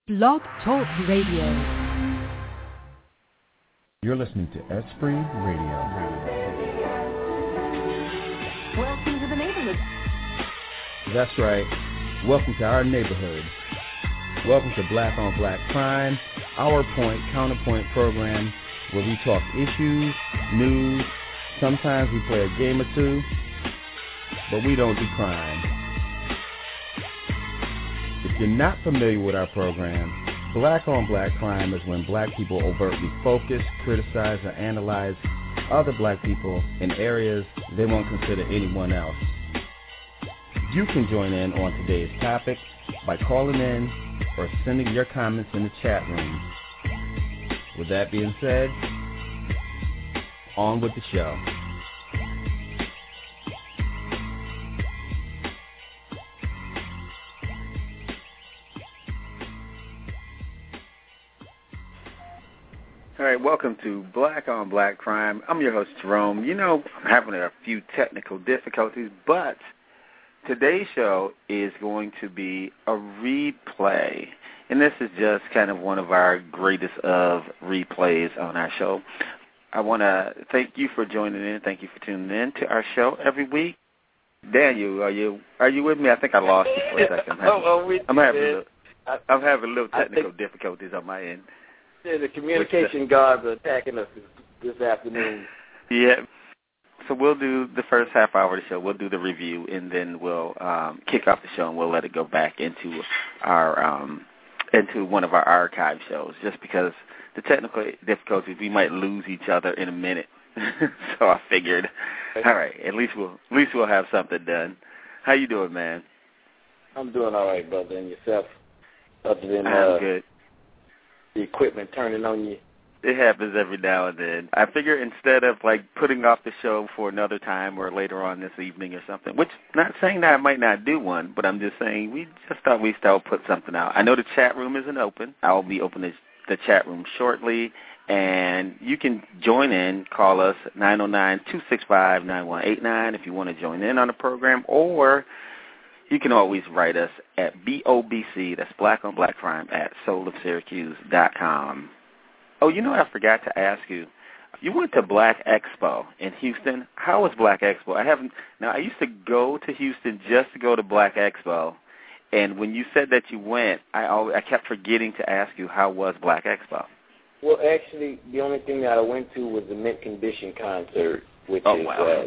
Blog Talk Radio. You're listening to Esprit Radio. Welcome to the neighborhood. That's right. Welcome to our neighborhood. Welcome to Black on Black Crime, our point, counterpoint program where we talk issues, news, sometimes we play a game or two, but we don't do crime. If you're not familiar with our program, Black on Black Crime is when black people overtly focus, criticize, or analyze other black people in areas they won't consider anyone else. You can join in on today's topic by calling in or sending your comments in the chat room. With that being said, on with the show. All right, welcome to Black on Black Crime. I'm your host, Jerome. You know, I'm having a few technical difficulties, but today's show is going to be a replay, and this is just kind of one of our greatest of replays on our show. I want to thank you for joining in. Thank you for tuning in to our show every week. Daniel, are you with me? I think I lost you for a second. I'm having a little technical difficulties on my end. Yeah, the communication guards are attacking us this afternoon. Yeah. So we'll do the first half hour of the show. We'll do the review, and then we'll kick off the show, and we'll let it go back into our into one of our archive shows. Just because the technical difficulties, we might lose each other in a minute. So I figured, all right, at least we'll have something done. How you doing, man? I'm doing all right, brother. And yourself? Other than I'm good. The equipment turning on you. It happens every now and then. I figure instead of putting off the show for another time or later on this evening or something, which not saying that I might not do one, but I'm just saying we just thought we'd still put something out. I know the chat room isn't open. I'll be opening the chat room shortly, and you can join in. Call us 909-265-9189 if you want to join in on the program, or you can always write us at BOBC, that's Black on Black Crime, at soulofsyracuse.com. Oh, you know what I forgot to ask you? You went to Black Expo in Houston. How was Black Expo? I used to go to Houston just to go to Black Expo, and when you said that you went, I kept forgetting to ask you, how was Black Expo? Well, actually, the only thing that I went to was the Mint Condition concert, which wow.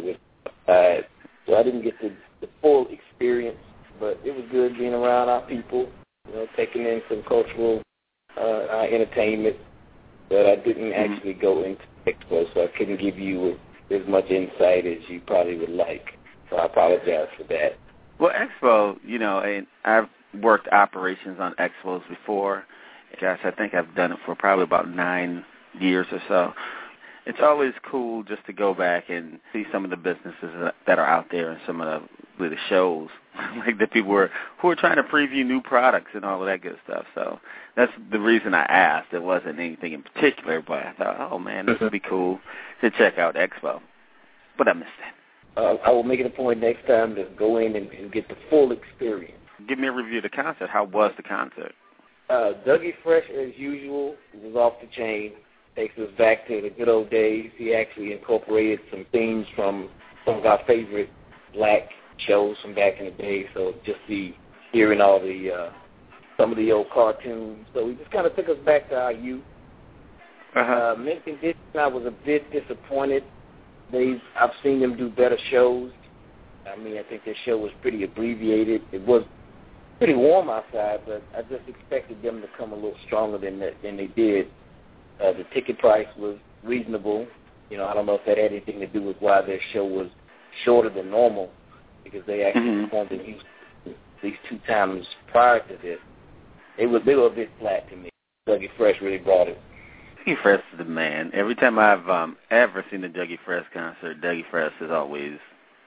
So I didn't get the full experience, but it was good being around our people, taking in some cultural entertainment. But I didn't actually go into Expo, so I couldn't give you as much insight as you probably would like. So I apologize for that. Well, Expo, and I've worked operations on Expos before. Gosh, I think I've done it for probably about 9 years or so. It's always cool just to go back and see some of the businesses that are out there and some of the shows, like the people who are trying to preview new products and all of that good stuff. So that's the reason I asked. It wasn't anything in particular, but I thought, oh, man, this would be cool to check out Expo. But I missed it. I will make it a point next time to go in and get the full experience. Give me a review of the concert. How was the concert? Dougie Fresh, as usual, was off the chain. Takes us back to the good old days. He actually incorporated some themes from some of our favorite black shows from back in the day. So just hearing all the some of the old cartoons. So he just kind of took us back to our youth. Mint Condition, I was a bit disappointed. I've seen them do better shows. I think their show was pretty abbreviated. It was pretty warm outside, but I just expected them to come a little stronger than they did. The ticket price was reasonable. I don't know if that had anything to do with why their show was shorter than normal, because they actually performed in Houston at least 2 times prior to this. They were a bit flat to me. Dougie Fresh really brought it. Dougie Fresh is the man. Every time I've ever seen a Dougie Fresh concert, Dougie Fresh is always,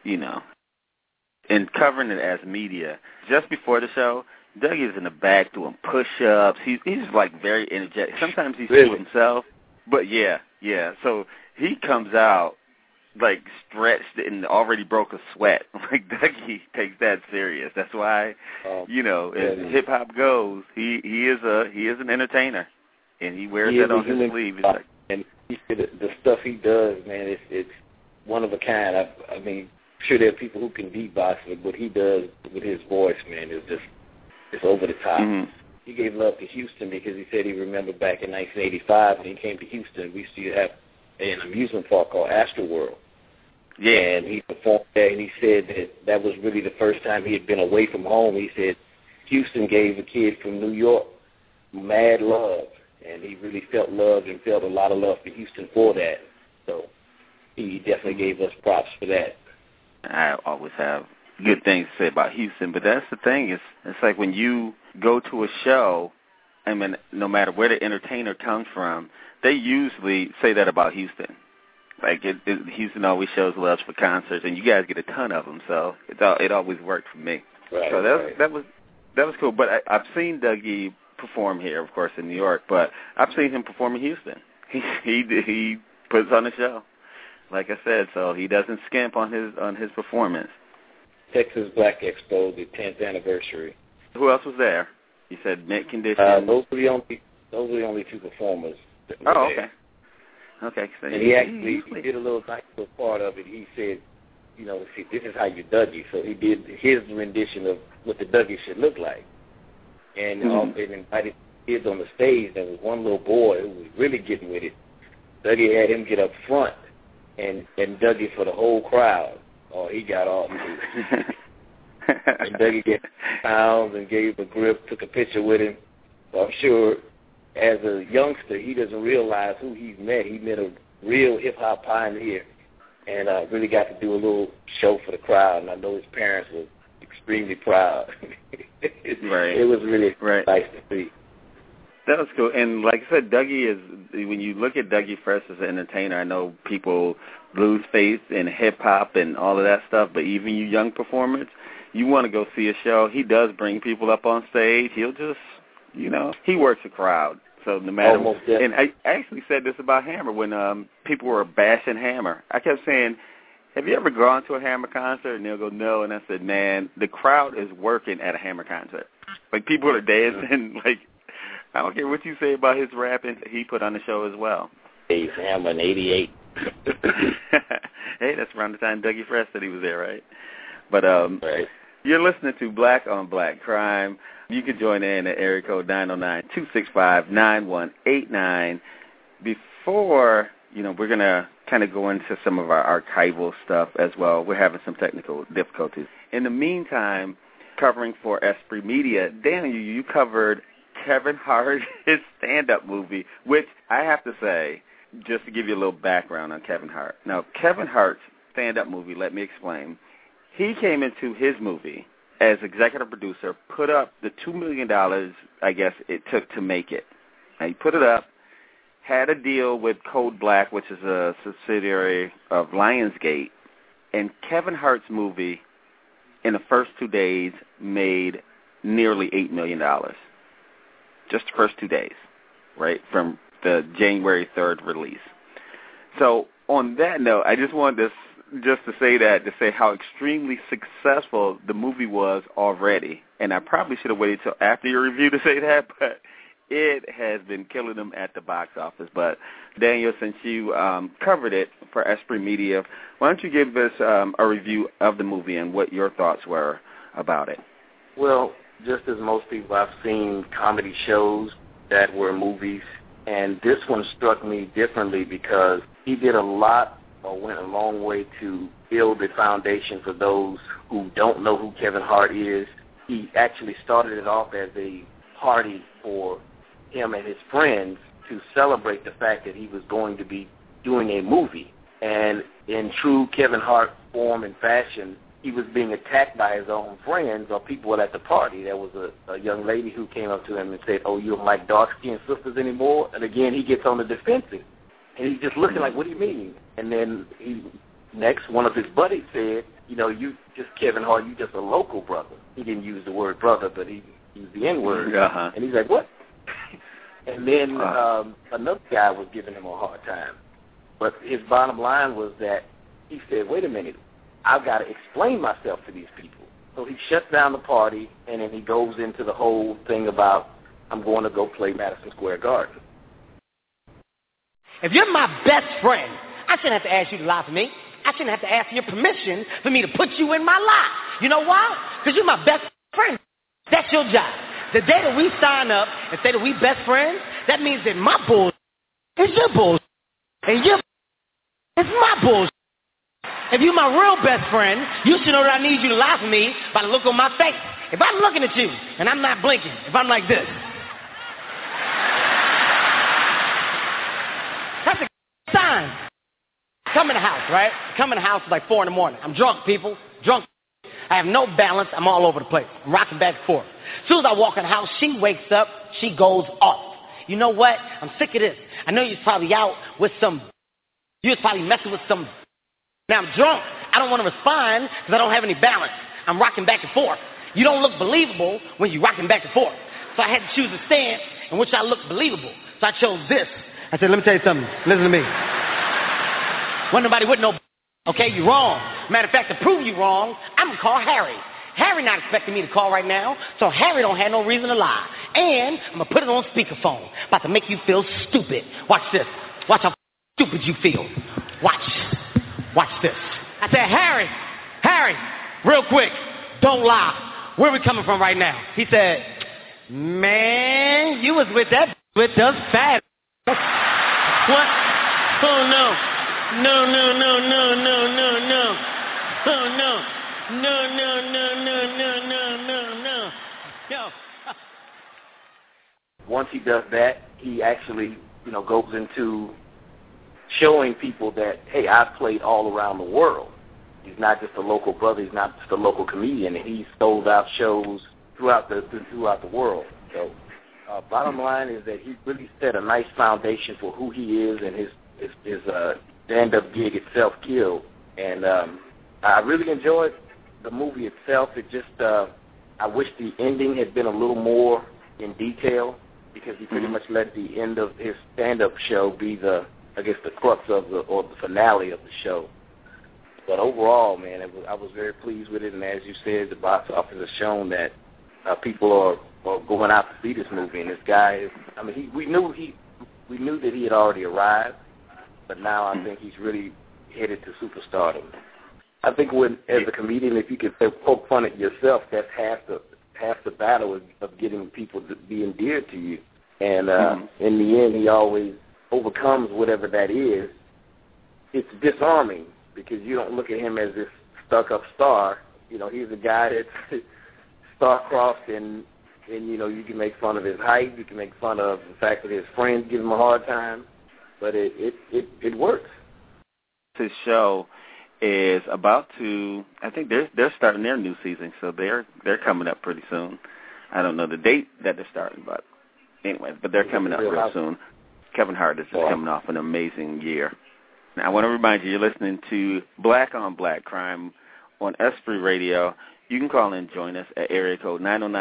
and covering it as media. Just before the show, Dougie's in the back doing push-ups. He's very energetic. Sometimes he's to himself, but yeah. So he comes out like stretched and already broke a sweat. Like Dougie takes that serious. That's why, as hip hop goes, he is an entertainer, and he wears that on his sleeve. And the stuff he does, man, it's one of a kind. I mean, sure there are people who can beatbox, but what he does with his voice, man, is just it's over the top. Mm-hmm. He gave love to Houston because he said he remembered back in 1985 when he came to Houston, we used to have an amusement park called Astroworld. Yeah. And he performed there, and he said that was really the first time he had been away from home. He said Houston gave a kid from New York mad love, and he really felt loved and felt a lot of love for Houston for that. So he definitely gave us props for that. I always have good things to say about Houston, but that's the thing. It's like when you go to a show, I mean, no matter where the entertainer comes from, they usually say that about Houston. Like Houston always shows love for concerts, and you guys get a ton of them, so it always worked for me. Right, so that was cool. But I've seen Dougie perform here, of course, in New York, but I've seen him perform in Houston. He puts on a show, like I said, so he doesn't skimp on his performance. Texas Black Expo, the 10th anniversary. Who else was there? You said Mint Condition. Those were the only two performers. Oh, okay. Okay. So and he did a little nice little part of it. He said, see, this is how you Dougie. So he did his rendition of what the Dougie should look like. And and invited kids on the stage. There was one little boy who was really getting with it. Dougie had him get up front and Dougie for the whole crowd. Oh, he got off. And Dougie gave pounds and gave him a grip, took a picture with him. So I'm sure as a youngster, he doesn't realize who he's met. He met a real hip-hop pioneer and really got to do a little show for the crowd. And I know his parents were extremely proud. Right. It was really nice to see. That was cool. And like I said, Dougie is, when you look at Dougie Fresh as an entertainer, I know people lose faith in hip-hop and all of that stuff, but even you young performers, you want to go see a show. He does bring people up on stage. He'll just, he works a crowd. So no matter, and I actually said this about Hammer when people were bashing Hammer. I kept saying, have you ever gone to a Hammer concert? And they'll go, no. And I said, man, the crowd is working at a Hammer concert. Like, people are dancing. Like, I don't care what you say about his rapping. He put on the show as well. He's Hammer in 88. Hey, that's around the time Dougie Fresh said he was there, right? But right. You're listening to Black on Black Crime. You can join in at area code 909-265-9189. Before, we're going to kind of go into some of our archival stuff as well. We're having some technical difficulties. In the meantime, covering for Esprit Media, Daniel, you covered Kevin Hart's stand-up movie, which I have to say, just to give you a little background on Kevin Hart. Now, Kevin Hart's stand-up movie, let me explain. He came into his movie as executive producer, put up the $2 million, I guess, it took to make it. And he put it up, had a deal with Code Black, which is a subsidiary of Lionsgate, and Kevin Hart's movie, in the first 2 days, made nearly $8 million. Just the first 2 days, right, from the January 3rd release. So on that note, I just wanted to say how extremely successful the movie was already. And I probably should have waited till after your review to say that, but it has been killing them at the box office. But, Daniel, since you covered it for Esprit Media, why don't you give us a review of the movie and what your thoughts were about it? Well, just as most people, I've seen comedy shows that were movies, and this one struck me differently because he did a lot or went a long way to build the foundation for those who don't know who Kevin Hart is. He actually started it off as a party for him and his friends to celebrate the fact that he was going to be doing a movie. And in true Kevin Hart form and fashion, he was being attacked by his own friends or people at the party. There was a young lady who came up to him and said, "Oh, you don't like dark-skinned sisters anymore?" And again, he gets on the defensive. And he's just looking like, what do you mean? And then one of his buddies said, you just Kevin Hart, you just a local brother. He didn't use the word brother, but he used the N-word. Uh-huh. And he's like, what? And then another guy was giving him a hard time. But his bottom line was that he said, wait a minute, I've got to explain myself to these people. So he shuts down the party, and then he goes into the whole thing about, I'm going to go play Madison Square Garden. If you're my best friend, I shouldn't have to ask you to lie for me. I shouldn't have to ask your permission for me to put you in my life. You know why? Because you're my best friend. That's your job. The day that we sign up and say that we best friends, that means that my bullshit is your bullshit. And your is my bullshit. If you're my real best friend, you should know that I need you to lie for me by the look on my face. If I'm looking at you and I'm not blinking, if I'm like this, that's a sign. Come in the house, right? Come in the house at like 4 in the morning. I'm drunk, people. Drunk. I have no balance. I'm all over the place. I'm rocking back and forth. As soon as I walk in the house, she wakes up. She goes off. You know what? I'm sick of this. I know you're probably out with some. You're probably messing with some. Now I'm drunk. I don't want to respond because I don't have any balance. I'm rocking back and forth. You don't look believable when you're rocking back and forth. So I had to choose a stance in which I look believable. So I chose this. I said, let me tell you something. Listen to me. Wasn't nobody with no, okay, you're wrong. Matter of fact, to prove you wrong, I'm going to call Harry. Harry not expecting me to call right now, so Harry don't have no reason to lie. And I'm going to put it on speakerphone. About to make you feel stupid. Watch this. Watch how stupid you feel. Watch. Watch this. I said, Harry, real quick, don't lie. Where are we coming from right now? He said, man, you was with that with us fat. What? Oh, no. No. Oh, no. No. Once he does that, he actually, goes into showing people that, hey, I've played all around the world. He's not just a local brother. He's not just a local comedian. He's sold out shows throughout the world. So, bottom line is that he really set a nice foundation for who he is, and his stand-up gig itself killed. And I really enjoyed the movie itself. It just, I wish the ending had been a little more in detail, because he pretty much let the end of his stand-up show be the crux of the finale of the show. But overall, man, I was very pleased with it. And as you said, the box office has shown that people are going out to see this movie. And this guy we knew that he had already arrived, but now I think he's really headed to superstardom. I think as a comedian, if you could poke fun at yourself, that's half the battle of getting people to be endeared to you. And in the end, he always overcomes whatever that is. It's disarming, because you don't look at him as this stuck-up star. He's a guy that's star-crossed, and you can make fun of his height. You can make fun of the fact that his friends give him a hard time, but it works. His show is about to, I think they're starting their new season, so they're coming up pretty soon. I don't know the date that they're starting, but anyway, they're coming up real soon. Kevin Hart is just coming off an amazing year. Now, I want to remind you, you're listening to Black on Black Crime on Esprit Radio. You can call in and join us at area code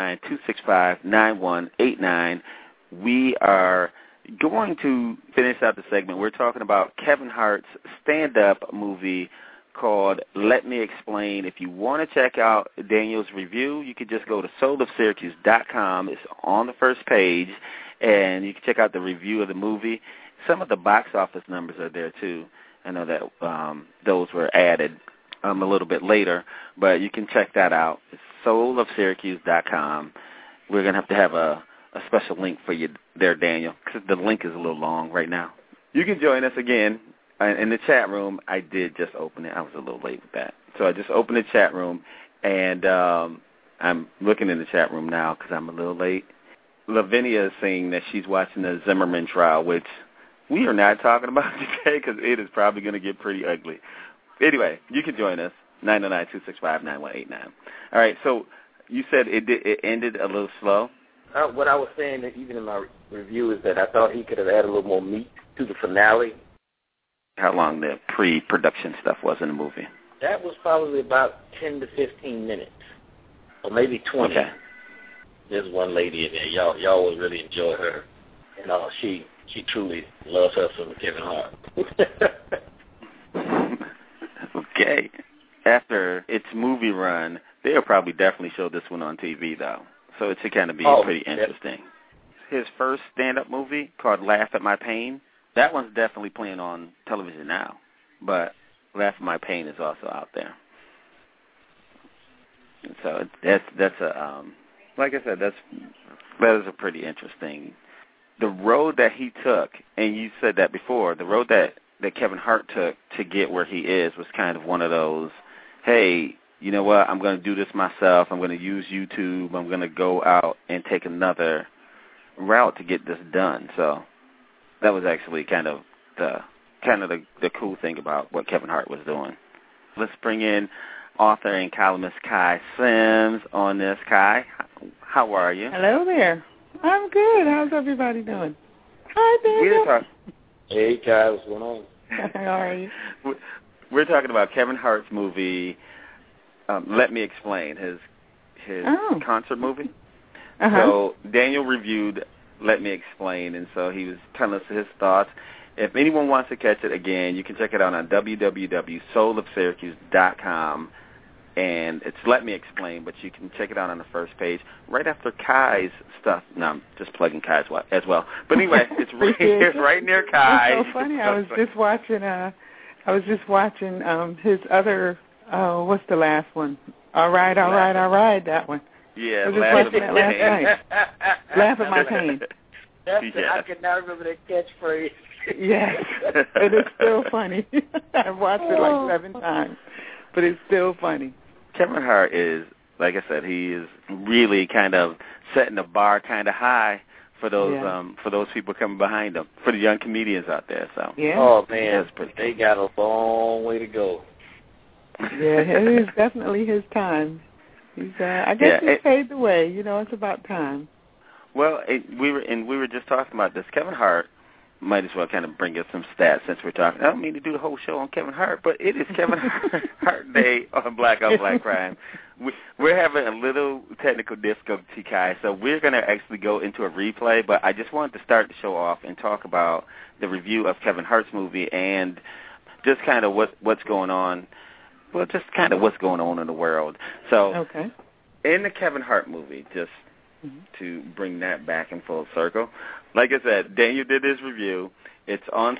909-265-9189. We are going to finish out the segment. We're talking about Kevin Hart's stand-up movie called Let Me Explain. If you want to check out Daniel's review, you could just go to soulofsyracuse.com. It's on the first page, and you can check out the review of the movie. Some of the box office numbers are there, too. I know that those were added a little bit later, but you can check that out. It's soulofsyracuse.com. We're going to have a special link for you there, Daniel, because the link is a little long right now. You can join us again in the chat room. I did just open it. I was a little late with that. So I just opened the chat room, and I'm looking in the chat room now because I'm a little late. Lavinia is saying that she's watching the Zimmerman trial, which we are not talking about today because it is probably going to get pretty ugly. Anyway, you can join us, 909-265-9189. All right, so you said it ended a little slow? What I was saying, that even in my review, is that I thought he could have added a little more meat to the finale. How long the pre-production stuff was in the movie? That was probably about 10 to 15 minutes, or maybe 20. Okay. There's one lady in there. Y'all will really enjoy her. And she truly loves her some Kevin Hart. Okay. After its movie run, they'll probably definitely show this one on TV, though. So it should kind of be pretty interesting. His first stand-up movie called Laugh at My Pain, that one's definitely playing on television now. But Laugh at My Pain is also out there. And so that's a like I said, that is a pretty interesting. The road that he took, and you said that before, the road that Kevin Hart took to get where he is was kind of one of those, hey, you know what, I'm going to do this myself. I'm going to use YouTube. I'm going to go out and take another route to get this done. So that was actually kind of the cool thing about what Kevin Hart was doing. Let's bring in author and columnist Kai Sims on this. Kai, how are you? Hello there. I'm good. How's everybody doing? Hi, Daniel. Hey, Kai. What's going on? How are you? We're talking about Kevin Hart's movie, Let Me Explain, his concert movie. Uh-huh. So Daniel reviewed Let Me Explain, and so he was telling us his thoughts. If anyone wants to catch it again, you can check it out on www.soulofsyracuse.com. And it's Let Me Explain, but you can check it out on the first page right after Kai's stuff. No, I'm just plugging Kai's as well. But anyway, it's right near Kai. It's so funny. I was just watching his other. What's the last one? All right, that one. Yeah, I was just watching that last night. Laugh at My Pain. I can now remember that catchphrase. Yes, it is still funny. I've watched it like 7 times, but it's still funny. Kevin Hart is, like I said, he is really kind of setting the bar kind of high for those people coming behind him, for the young comedians out there. So oh man, they got a long way to go. Yeah, it is definitely his time. He's, I guess he's paved the way. You know, it's about time. Well, we were just talking about this. Kevin Hart. Might as well kind of bring up some stats since we're talking. I don't mean to do the whole show on Kevin Hart, but it is Kevin Hart Day on Black Crime. We're having a little technical difficulty, Kai, so we're going to actually go into a replay, but I just wanted to start the show off and talk about the review of Kevin Hart's movie and just kind of what's going on, well, just kind of what's going on in the world. So in the Kevin Hart movie, just to bring that back in full circle, like I said, Daniel did his review. It's on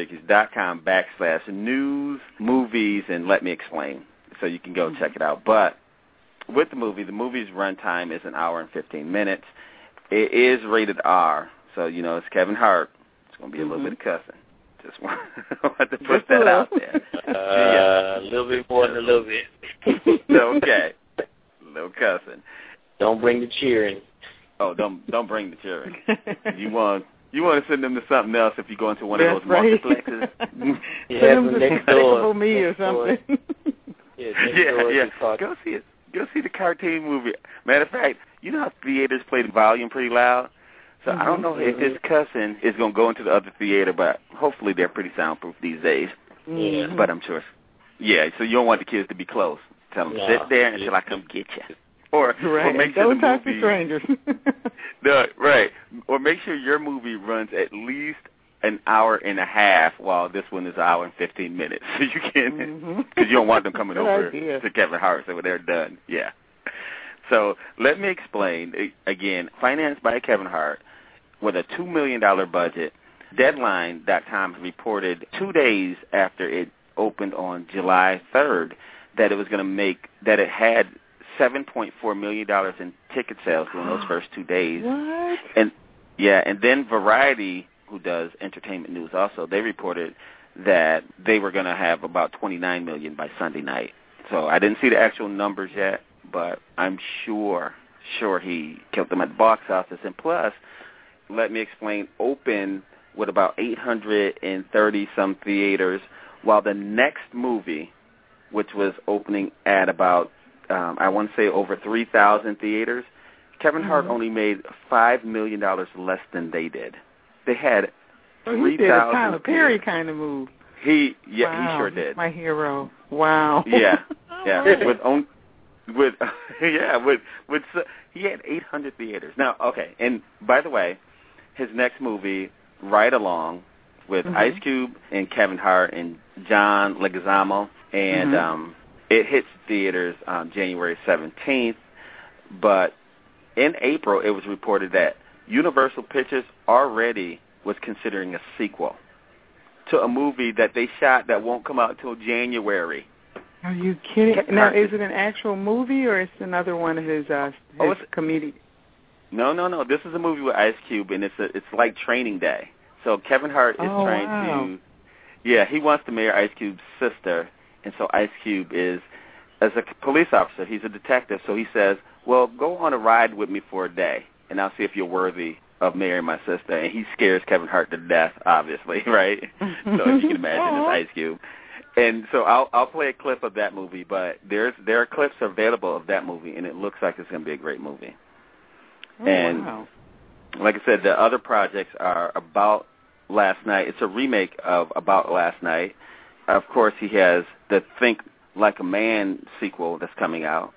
soulofsyracuse.com/news, movies, and Let Me Explain. So you can go check it out. But with the movie's runtime is 1 hour and 15 minutes. It is rated R. So, you know, it's Kevin Hart. It's going to be a little bit of cussing. Just want to put that out there. A little bit more than a little bit. Okay. A little cussing. Don't bring the cheering. Oh, don't bring the cheering. You want to send them to something else if you go into one of those multiplexes. Send them to Despicable Me or something. Yeah. Go see it. Go see the cartoon movie. Matter of fact, you know how theaters play the volume pretty loud? So I don't know if his cussing is going to go into the other theater, but hopefully they're pretty soundproof these days. Yeah. But I'm sure. Yeah, so you don't want the kids to be close. Tell them, sit there until I come get you. Or make sure don't talk to strangers. No, right. Or make sure your movie runs at least 1 hour and a half, while this one is 1 hour and 15 minutes. So you can, because you don't want them coming over to Kevin Hart, so when they're done. Yeah. So Let Me Explain, again, financed by Kevin Hart with a $2 million budget. Deadline.com reported 2 days after it opened on July 3rd that it was going to make, that it had $7.4 million in ticket sales during those first 2 days. What? And then Variety, who does entertainment news also, they reported that they were going to have about $29 million by Sunday night. So I didn't see the actual numbers yet, but I'm sure he killed them at the box office. And plus, Let Me Explain opened with about 830-some theaters, while the next movie, which was opening at about I want to say over 3,000 theaters, Kevin Hart only made $5 million less than they did. They had 3,000. He did a Tyler Perry kind of move. He sure did. My hero. Wow. Yeah. He had 800 theaters. Now, okay, and by the way, his next movie, Ride Along, with Ice Cube and Kevin Hart and John Leguizamo, and it hits theaters on January 17th. But in April, it was reported that Universal Pictures already was considering a sequel to a movie that they shot that won't come out until January. Are you kidding? Now, is it an actual movie or it's another one of his comedian? No. This is a movie with Ice Cube, and it's like Training Day. So Kevin Hart is trying to, he wants to marry Ice Cube's sister, and so Ice Cube is, as a police officer, he's a detective, so he says, well, go on a ride with me for a day, and I'll see if you're worthy of marrying my sister. And he scares Kevin Hart to death, obviously, right? So you can imagine it's Ice Cube. And so I'll play a clip of that movie, but there are clips available of that movie, and it looks like it's going to be a great movie. Like I said, the other projects are About Last Night. It's a remake of About Last Night. Of course, he has the Think Like a Man sequel that's coming out.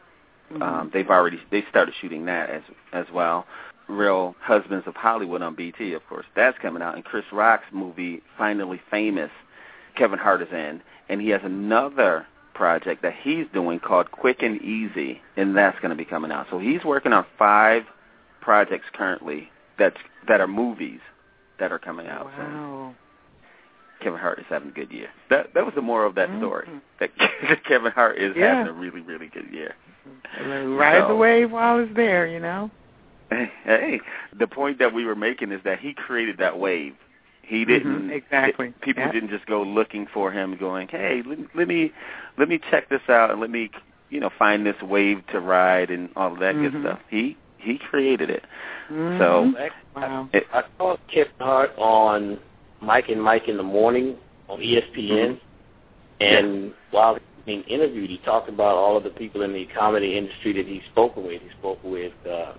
They started shooting that as well. Real Husbands of Hollywood on BT, of course, that's coming out. And Chris Rock's movie, Finally Famous, Kevin Hart is in. And he has another project that he's doing called Quick and Easy, and that's going to be coming out. So he's working on 5 projects currently that are movies that are coming out. Wow. So Kevin Hart is having a good year. That was the moral of that story, that Kevin Hart is having a really, really good year. Ride the wave while it's there, you know? Hey, the point that we were making is that he created that wave. He didn't. Exactly. People didn't just go looking for him, going, "Hey, let me check this out and let me, find this wave to ride and all of that good stuff." He created it. So I saw Kevin Hart on Mike and Mike in the Morning on ESPN, and while he was being interviewed, he talked about all of the people in the comedy industry that he's spoken with. He spoke with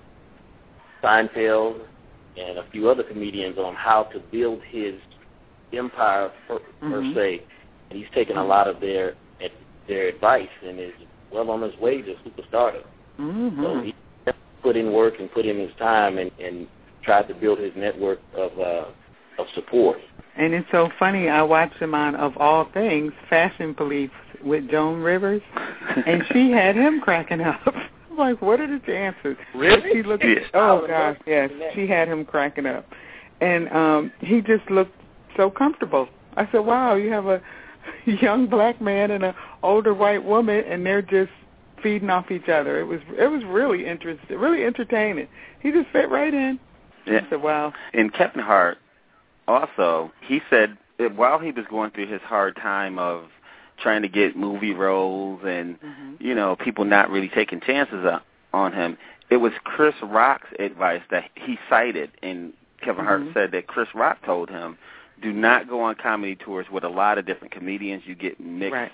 Seinfeld and a few other comedians on how to build his empire per se, and he's taken a lot of their advice and is well on his way to superstardom. So he put in work and put in his time and tried to build his network of support. And it's so funny, I watched him on, of all things, Fashion Police with Joan Rivers, and she had him cracking up. I'm like, what are the chances? Really? She looked, oh, gosh, yes. She had him cracking up. And he just looked so comfortable. I said, wow, you have a young black man and an older white woman, and they're just feeding off each other. It was really interesting, really entertaining. He just fit right in. Yeah. I said, wow. And Kevin Hart, also, he said that while he was going through his hard time of trying to get movie roles and, people not really taking chances on him, it was Chris Rock's advice that he cited, and Kevin Hart said that Chris Rock told him, do not go on comedy tours with a lot of different comedians. You get mixed,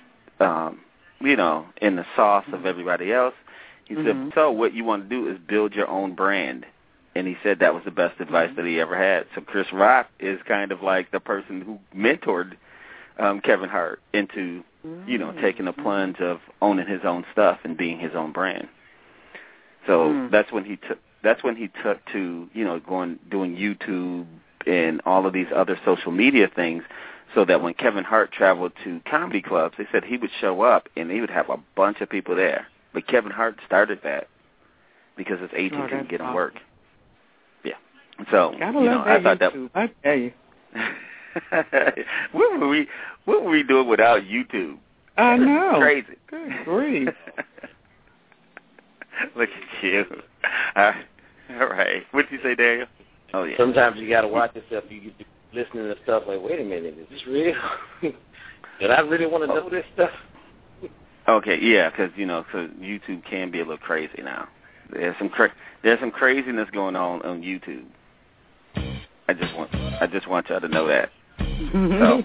in the sauce of everybody else. He said, so what you want to do is build your own brand. And he said that was the best advice that he ever had. So Chris Rock is kind of like the person who mentored Kevin Hart into, taking the plunge of owning his own stuff and being his own brand. So that's when he took to, doing YouTube and all of these other social media things, so that when Kevin Hart traveled to comedy clubs, they said he would show up and he would have a bunch of people there. But Kevin Hart started that because his agent couldn't get him work. Yeah. So, I thought YouTube. I tell you. What were we doing without YouTube? I know. Crazy. Good grief. Look at you. All right. What did you say, Daniel? Oh, yeah. Sometimes you got to watch yourself. You get to listening to stuff like, wait a minute, is this real? Did I really want to know this stuff? Okay, yeah, because YouTube can be a little crazy now. There's some craziness going on YouTube. I just want y'all to know that. So,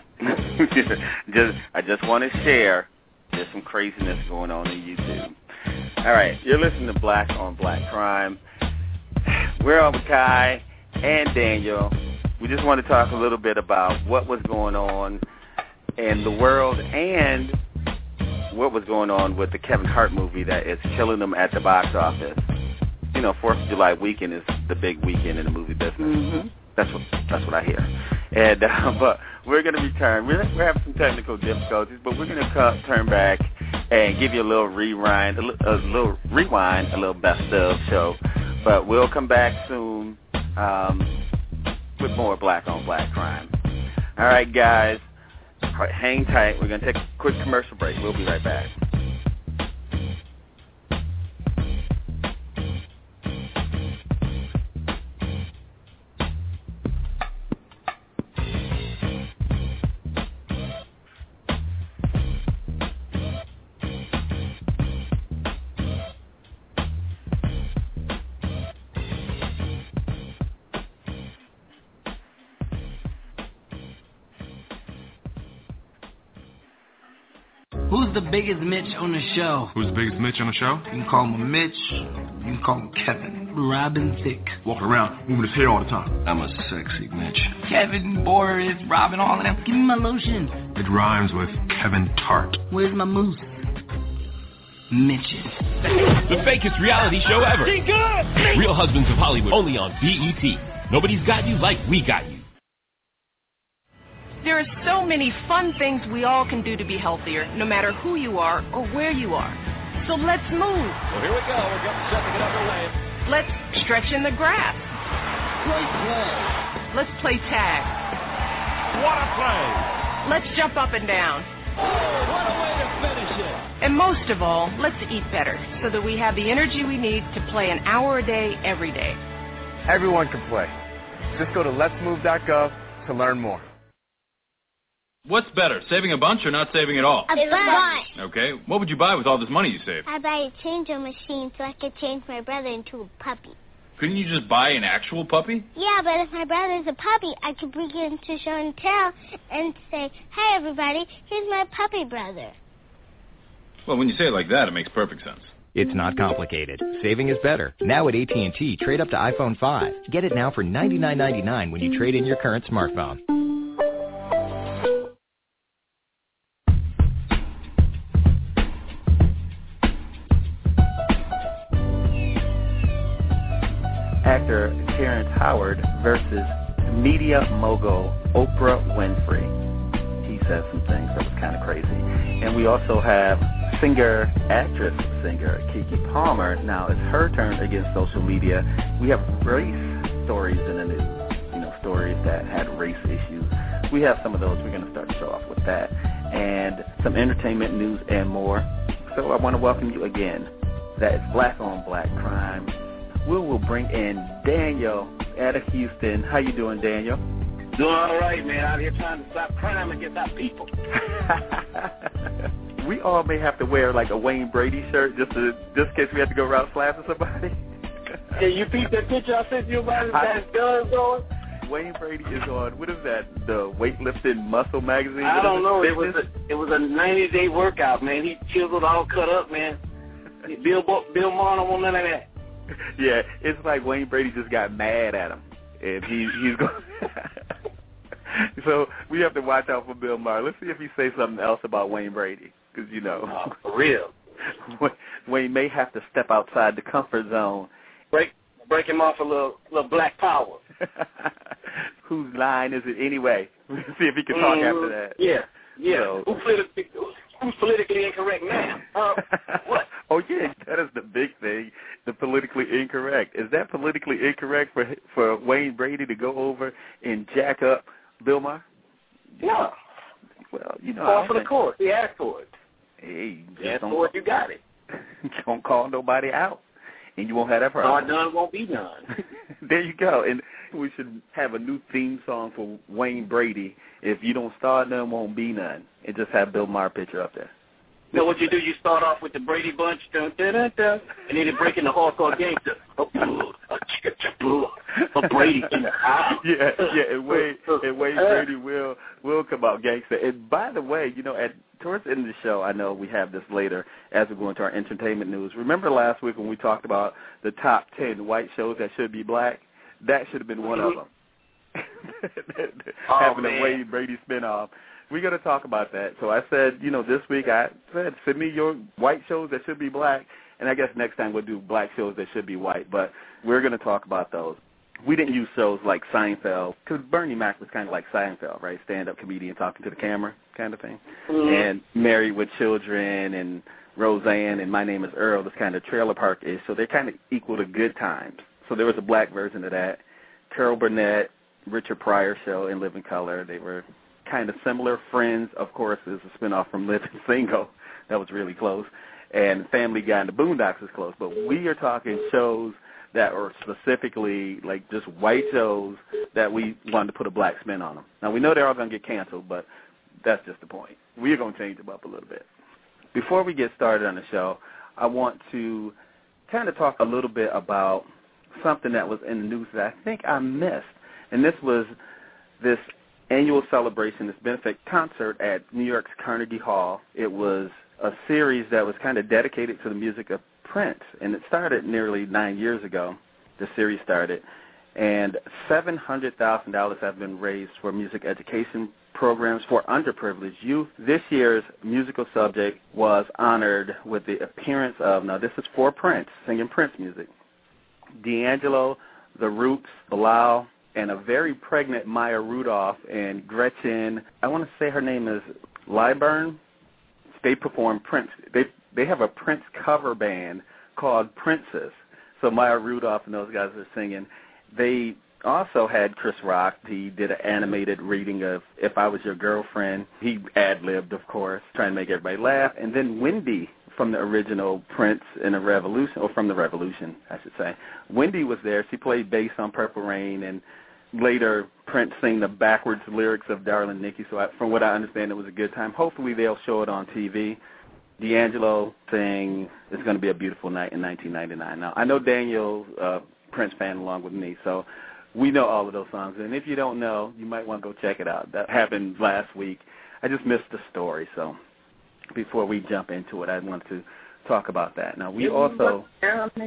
I just want to share. There's some craziness going on in YouTube. All right, you're listening to Black on Black Crime. We're on with Kai and Daniel. We just want to talk a little bit about what was going on in the world and what was going on with the Kevin Hart movie that is killing them at the box office. 4th of July weekend is the big weekend in the movie business. That's what I hear. And but we're going to return. We're having some technical difficulties, but we're going to turn back and give you a little rewind, a little best of show. But we'll come back soon with more Black on Black Crime. All right, guys. All right, hang tight. We're going to take a quick commercial break. We'll be right back. Who's the biggest Mitch on the show? Who's the biggest Mitch on the show? You can call him Mitch. You can call him Kevin. Robin Thicke. Walking around, moving his hair all the time. I'm a sexy Mitch. Kevin, Boris, Robin, all of them. Give me my lotion. It rhymes with Kevin Tart. Where's my mousse? Mitches. The fakest reality show ever. Real Husbands of Hollywood, only on BET. Nobody's got you like we got you. There are so many fun things we all can do to be healthier, no matter who you are or where you are. So let's move. Well, here we go. We're getting set to get underway. Let's stretch in the grass. Great play. Let's play tag. What a play. Let's jump up and down. Oh, what a way to finish it. And most of all, let's eat better so that we have the energy we need to play an hour a day, every day. Everyone can play. Just go to letsmove.gov to learn more. What's better, saving a bunch or not saving at all? A bunch. Okay. What would you buy with all this money you saved? I buy a changer machine so I could change my brother into a puppy. Couldn't you just buy an actual puppy? Yeah, but if my brother's a puppy, I could bring him to show and tell and say, hey, everybody, here's my puppy brother. Well, when you say it like that, it makes perfect sense. It's not complicated. Saving is better. Now at AT&T, trade up to iPhone 5. Get it now for $99.99 when you trade in your current smartphone. Actor Terrence Howard versus media mogul Oprah Winfrey. He said some things that was kind of crazy. And we also have actress singer Keke Palmer. Now it's her turn against social media. We have race stories in the news, stories that had race issues. We have some of those. We're going to start the show off with that. And some entertainment news and more. So I want to welcome you again. That is Black on Black Crime. We will bring in Daniel out of Houston. How you doing, Daniel? Doing all right, man. Out here trying to stop crime against our people. We all may have to wear like a Wayne Brady shirt just in case we have to go around slapping somebody. Yeah, you peeped that picture I sent you about his guns on? Wayne Brady is on, what is that, the Weightlifting Muscle magazine? I don't know. It was a 90-day workout, man. He chiseled all cut up, man. Bill Maher don't want none of that. Yeah, it's like Wayne Brady just got mad at him, and he's going. So we have to watch out for Bill Maher. Let's see if he says something else about Wayne Brady, because for real, Wayne may have to step outside the comfort zone. Break him off a little black power. Whose line is it anyway? Let's see if he can talk after that. Yeah. So, Who's politically incorrect now? What? Oh, yeah, that is the big thing, the politically incorrect. Is that politically incorrect for Wayne Brady to go over and jack up Bill Maher? No. Well, call for the court. He asked for it. Hey, asked for it, you got it. Don't call nobody out, and you won't have that problem. None won't be none. There you go. And we should have a new theme song for Wayne Brady. If you don't start none, won't be none. And just have Bill Maher picture up there. You know what you do? You start off with the Brady Bunch, dun, dun, dun, dun, and then you break into hardcore gangster. Brady in the house. Yeah, and Wayne Brady will come out gangster. And by the way, towards the end of the show, I know we have this later as we go into our entertainment news. Remember last week when we talked about the top 10 white shows that should be black? That should have been one of them. Having a Wayne Brady spinoff. We're going to talk about that. So I said, this week I said, send me your white shows that should be black, and I guess next time we'll do black shows that should be white. But we're going to talk about those. we didn't use shows like Seinfeld, because Bernie Mac was kind of like Seinfeld, right? Stand-up comedian talking to the camera kind of thing. Mm-hmm. And Married with Children and Roseanne and My Name is Earl, this kind of trailer park-ish. So they're kind of equal to Good Times. So there was a black version of that. Carol Burnett, Richard Pryor show, and Living Color. They were kind of similar. Friends, of course, is a spinoff from Living Single. That was really close. And Family Guy and the Boondocks is close. But we are talking shows that are specifically like just white shows that we wanted to put a black spin on them. Now, we know they're all going to get canceled, but that's just the point. We're going to change them up a little bit. Before we get started on the show, I want to kind of talk a little bit about something that was in the news that I think I missed. And this was this annual celebration, this benefit concert at New York's Carnegie Hall. It was a series that was kind of dedicated to the music of Prince, and it started nearly 9 years ago. The series started, and $700,000 have been raised for music education programs for underprivileged youth. This year's musical subject was honored with the appearance of, now this is for Prince, singing Prince music, D'Angelo, The Roots, Bilal, and a very pregnant Maya Rudolph and Gretchen, I want to say her name is Liburn. They perform Prince. They have a Prince cover band called Princess. So Maya Rudolph and those guys are singing. They also had Chris Rock. He did an animated reading of If I Was Your Girlfriend. He ad-libbed, of course, trying to make everybody laugh. And then Wendy from the original Prince in the Revolution, or from the Revolution, I should say. Wendy was there. She played bass on Purple Rain, and later Prince sang the backwards lyrics of Darling Nikki. So from what I understand, it was a good time. Hopefully they'll show it on TV. D'Angelo sang It's Going to Be a Beautiful Night in 1999. Now, I know Daniel's a Prince fan along with me, so we know all of those songs. And if you don't know, you might want to go check it out. That happened last week. I just missed the story, so before we jump into it, I want to talk about that. Now, we also... See,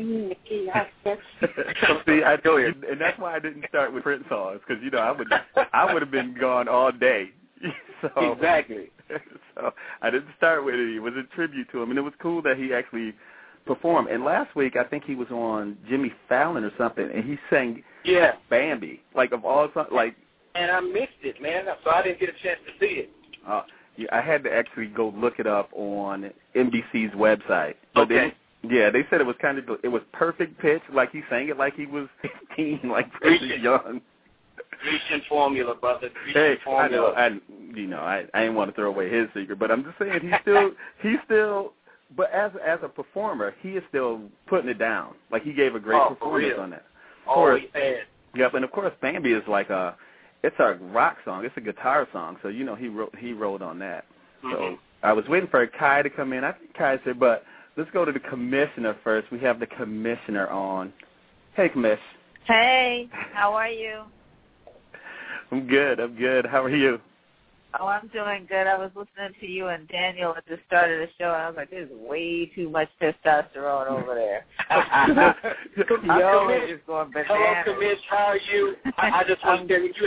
I know it, and that's why I didn't start with Prince songs, because, you know, I would have been gone all day. So, exactly. So I didn't start with it. It was a tribute to him, and it was cool that he actually performed. And last week, I think he was on Jimmy Fallon or something, and he sang Bambi, like of all songs, like. And I missed it, man, so I didn't get a chance to see it. Yeah, I had to actually go look it up on NBC's website. But okay. They said it was it was perfect pitch, like he sang it like he was 15, like pretty young. Recent formula, brother. Formula. I didn't want to throw away his secret, but I'm just saying he's still, but as a performer, he is still putting it down. Like he gave a great performance on that. Of course, he had. Yep, and of course, Bambi is like it's a rock song. It's a guitar song, so you know he wrote on that. Mm-hmm. So I was waiting for Kai to come in. I think Kai said, but let's go to the commissioner first. We have the commissioner on. Hey, Commish. Hey, how are you? I'm good. How are you? Oh, I'm doing good. I was listening to you and Daniel at the start of the show, and I was like, there's way too much testosterone over there. Hello, bananas. Commish. How are you? I just want to tell you,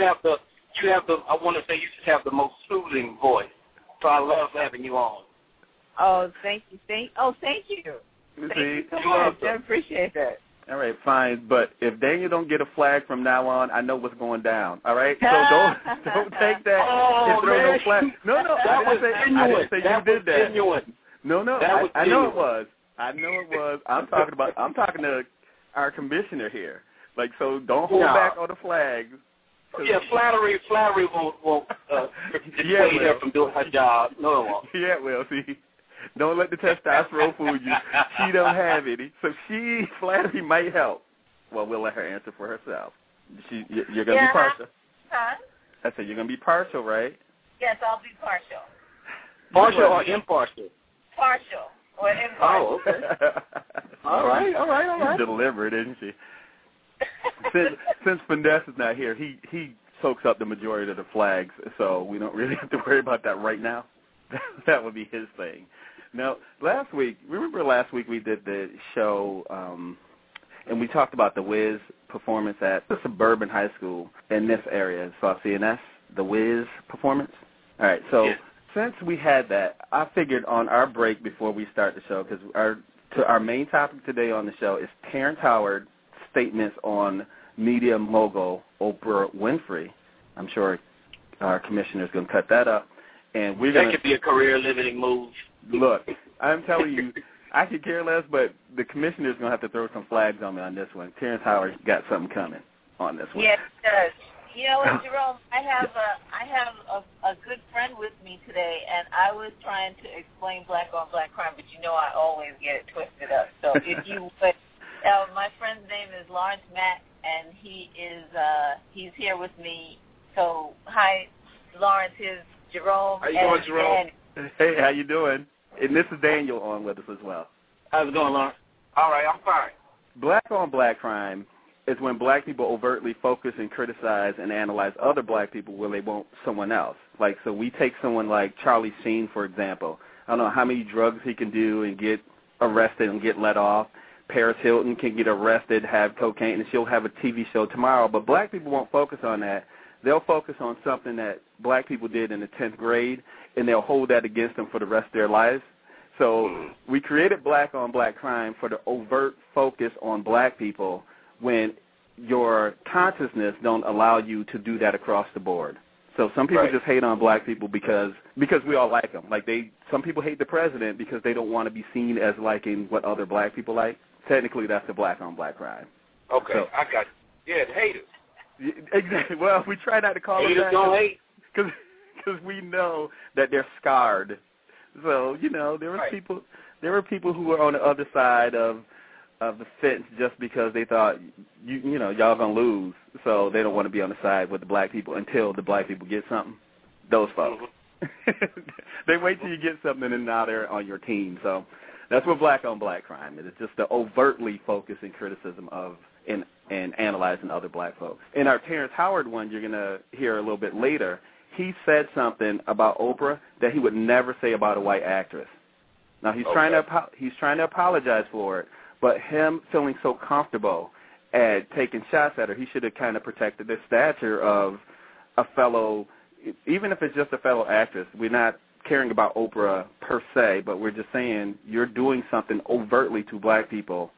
I want to say you just have the most soothing voice. So I love having you on. Oh, thank you. Thank you. Thank you so much. I appreciate that. All right, fine. But if Daniel don't get a flag from now on, I know what's going down. All right? So don't take that and throw no flag. No, I didn't say you did that. Genuine. No, I know it was. I'm talking to our commissioner here. Like, so don't hold back on the flags. Yeah, flattery won't dissuade her from doing her job. No, it won't. Yeah, well, see. Don't let the testosterone fool you. She don't have any. So flattery might help. Well, we'll let her answer for herself. You're going to be partial. Huh? I said you're going to be partial, right? Yes, I'll be partial. Partial or impartial? Partial or impartial. Oh, okay. All right. She's deliberate, isn't she? Since Finesse is not here, he soaks up the majority of the flags, so we don't really have to worry about that right now. That would be his thing. Now, last week we did the show, and we talked about the Wiz performance at the suburban high school in this area, South CNS, the Wiz performance. All right, so since we had that, I figured on our break before we start the show, because our main topic today on the show is Terrence Howard's statements on media mogul Oprah Winfrey. I'm sure our commissioner's going to cut that up. And we're that could be a career-limiting move. Look, I'm telling you, I could care less, but the commissioner's going to have to throw some flags on me on this one. Terrence Howard got something coming on this one. Yes, he does. You know what, Jerome? I have a good friend with me today, and I was trying to explain black on black crime, but you know I always get it twisted up. So if you would, my friend's name is Lawrence Mack, and he's here with me. So hi, Lawrence. Here's Jerome. How you doing, Jerome? Hey, how you doing? And this is Daniel on with us as well. How's it going, Lawrence? All right, I'm fine. Black on black crime is when black people overtly focus and criticize and analyze other black people where they want someone else. Like, so we take someone like Charlie Sheen, for example. I don't know how many drugs he can do and get arrested and get let off. Paris Hilton can get arrested, have cocaine, and she'll have a TV show tomorrow. But black people won't focus on that. They'll focus on something that black people did in the 10th grade, and they'll hold that against them for the rest of their lives. So we created black on black crime for the overt focus on black people when your consciousness don't allow you to do that across the board. So some people just hate on black people because we all like them. Like some people hate the president because they don't want to be seen as liking what other black people like. Technically, that's the black on black crime. Okay, so, I got you. Yeah, the haters. Exactly. Well, we try not to call them that. Don't hate. Because we know that they're scarred. So, you know, there were people who were on the other side of the fence just because they thought, you know, y'all going to lose, so they don't want to be on the side with the black people until the black people get something. Those folks. They wait till you get something and now they're on your team. So that's what black on black crime is. It's just the overtly focusing criticism of and analyzing other black folks. In our Terrence Howard one you're going to hear a little bit later, he said something about Oprah that he would never say about a white actress. Now, he's trying to apologize for it, but him feeling so comfortable at taking shots at her, he should have kind of protected the stature of a fellow, even if it's just a fellow actress. We're not caring about Oprah per se, but we're just saying you're doing something overtly to black people.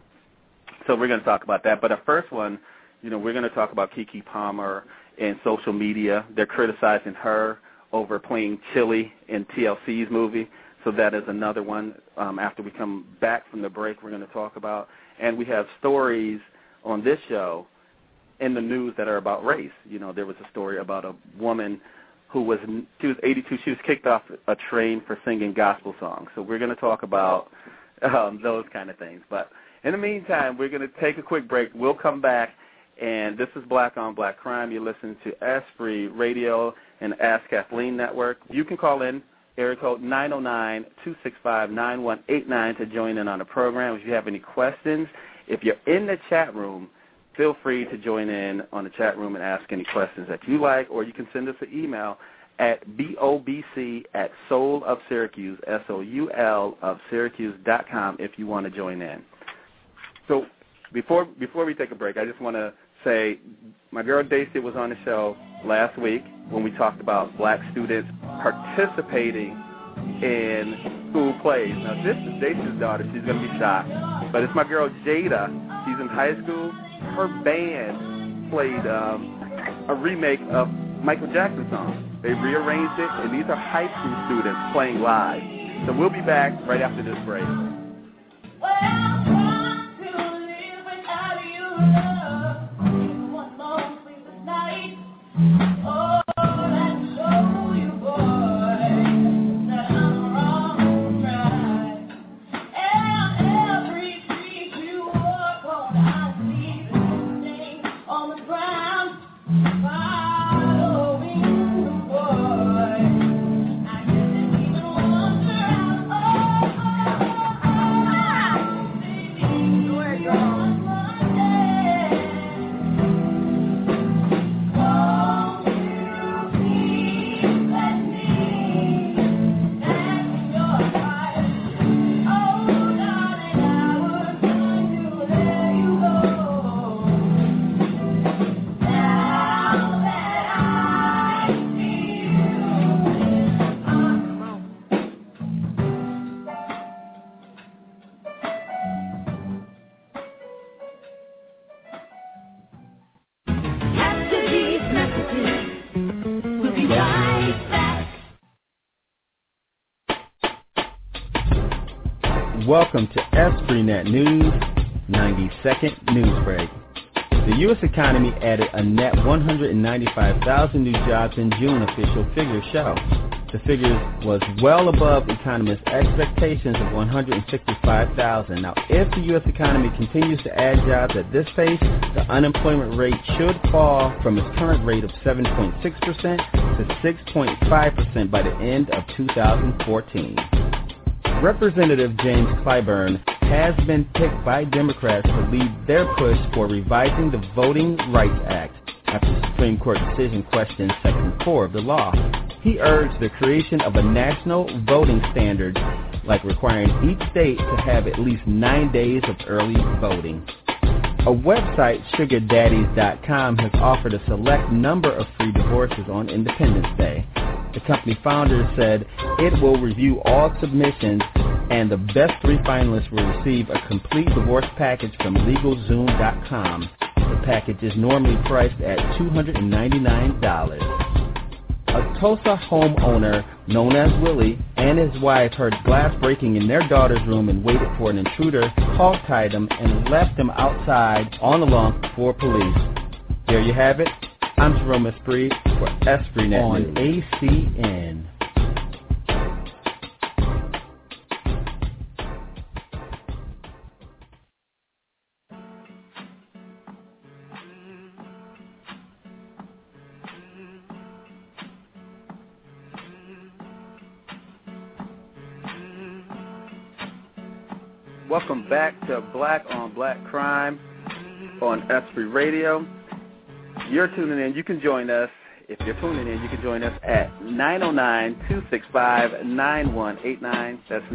So we're going to talk about that. But the first one, you know, we're going to talk about Keke Palmer and social media. They're criticizing her over playing Chili in TLC's movie. So that is another one. After we come back from the break, we're going to talk about. And we have stories on this show in the news that are about race. You know, there was a story about a woman she was 82. She was kicked off a train for singing gospel songs. So we're going to talk about those kind of things. But in the meantime, we're going to take a quick break. We'll come back. And this is Black on Black Crime. You're listening to Esprit Radio and Ask Kathleen Network. You can call in, area code 909-265-9189 to join in on the program. If you have any questions, if you're in the chat room, feel free to join in on the chat room and ask any questions that you like, or you can send us an email at bobc@soulofsyracuse, SOUL of Syracuse.com if you want to join in. So before we take a break, I just want to say my girl Dacia was on the show last week when we talked about black students participating in school plays. Now, this is Dacia's daughter. She's going to be shocked. But it's my girl Jada. She's in high school. Her band played a remake of Michael Jackson's song. They rearranged it, and these are high school students playing live. So we'll be back right after this break. welcome to EspritNet News 90-second news break. The U.S. economy added a net 195,000 new jobs in June, official figures show. The figure was well above economists' expectations of 165,000. Now, if the U.S. economy continues to add jobs at this pace, the unemployment rate should fall from its current rate of 7.6% to 6.5% by the end of 2014. Representative James Clyburn has been picked by Democrats to lead their push for revising the Voting Rights Act after the Supreme Court decision questioned Section 4 of the law. He urged the creation of a national voting standard, like requiring each state to have at least 9 days of early voting. A website, SugarDaddies.com, has offered a select number of free divorces on Independence Day. The company founder said it will review all submissions, and the best 3 finalists will receive a complete divorce package from LegalZoom.com. The package is normally priced at $299. A Tulsa homeowner known as Willie and his wife heard glass breaking in their daughter's room and waited for an intruder, hog-tied him, and left him outside on the lawn for police. There you have it. I'm Jerome Esprit for EspritNet on ACN. Welcome back to Black on Black Crime on Esprit Radio. You're tuning in. You can join us. If you're tuning in, you can join us at 909-265-9189. That's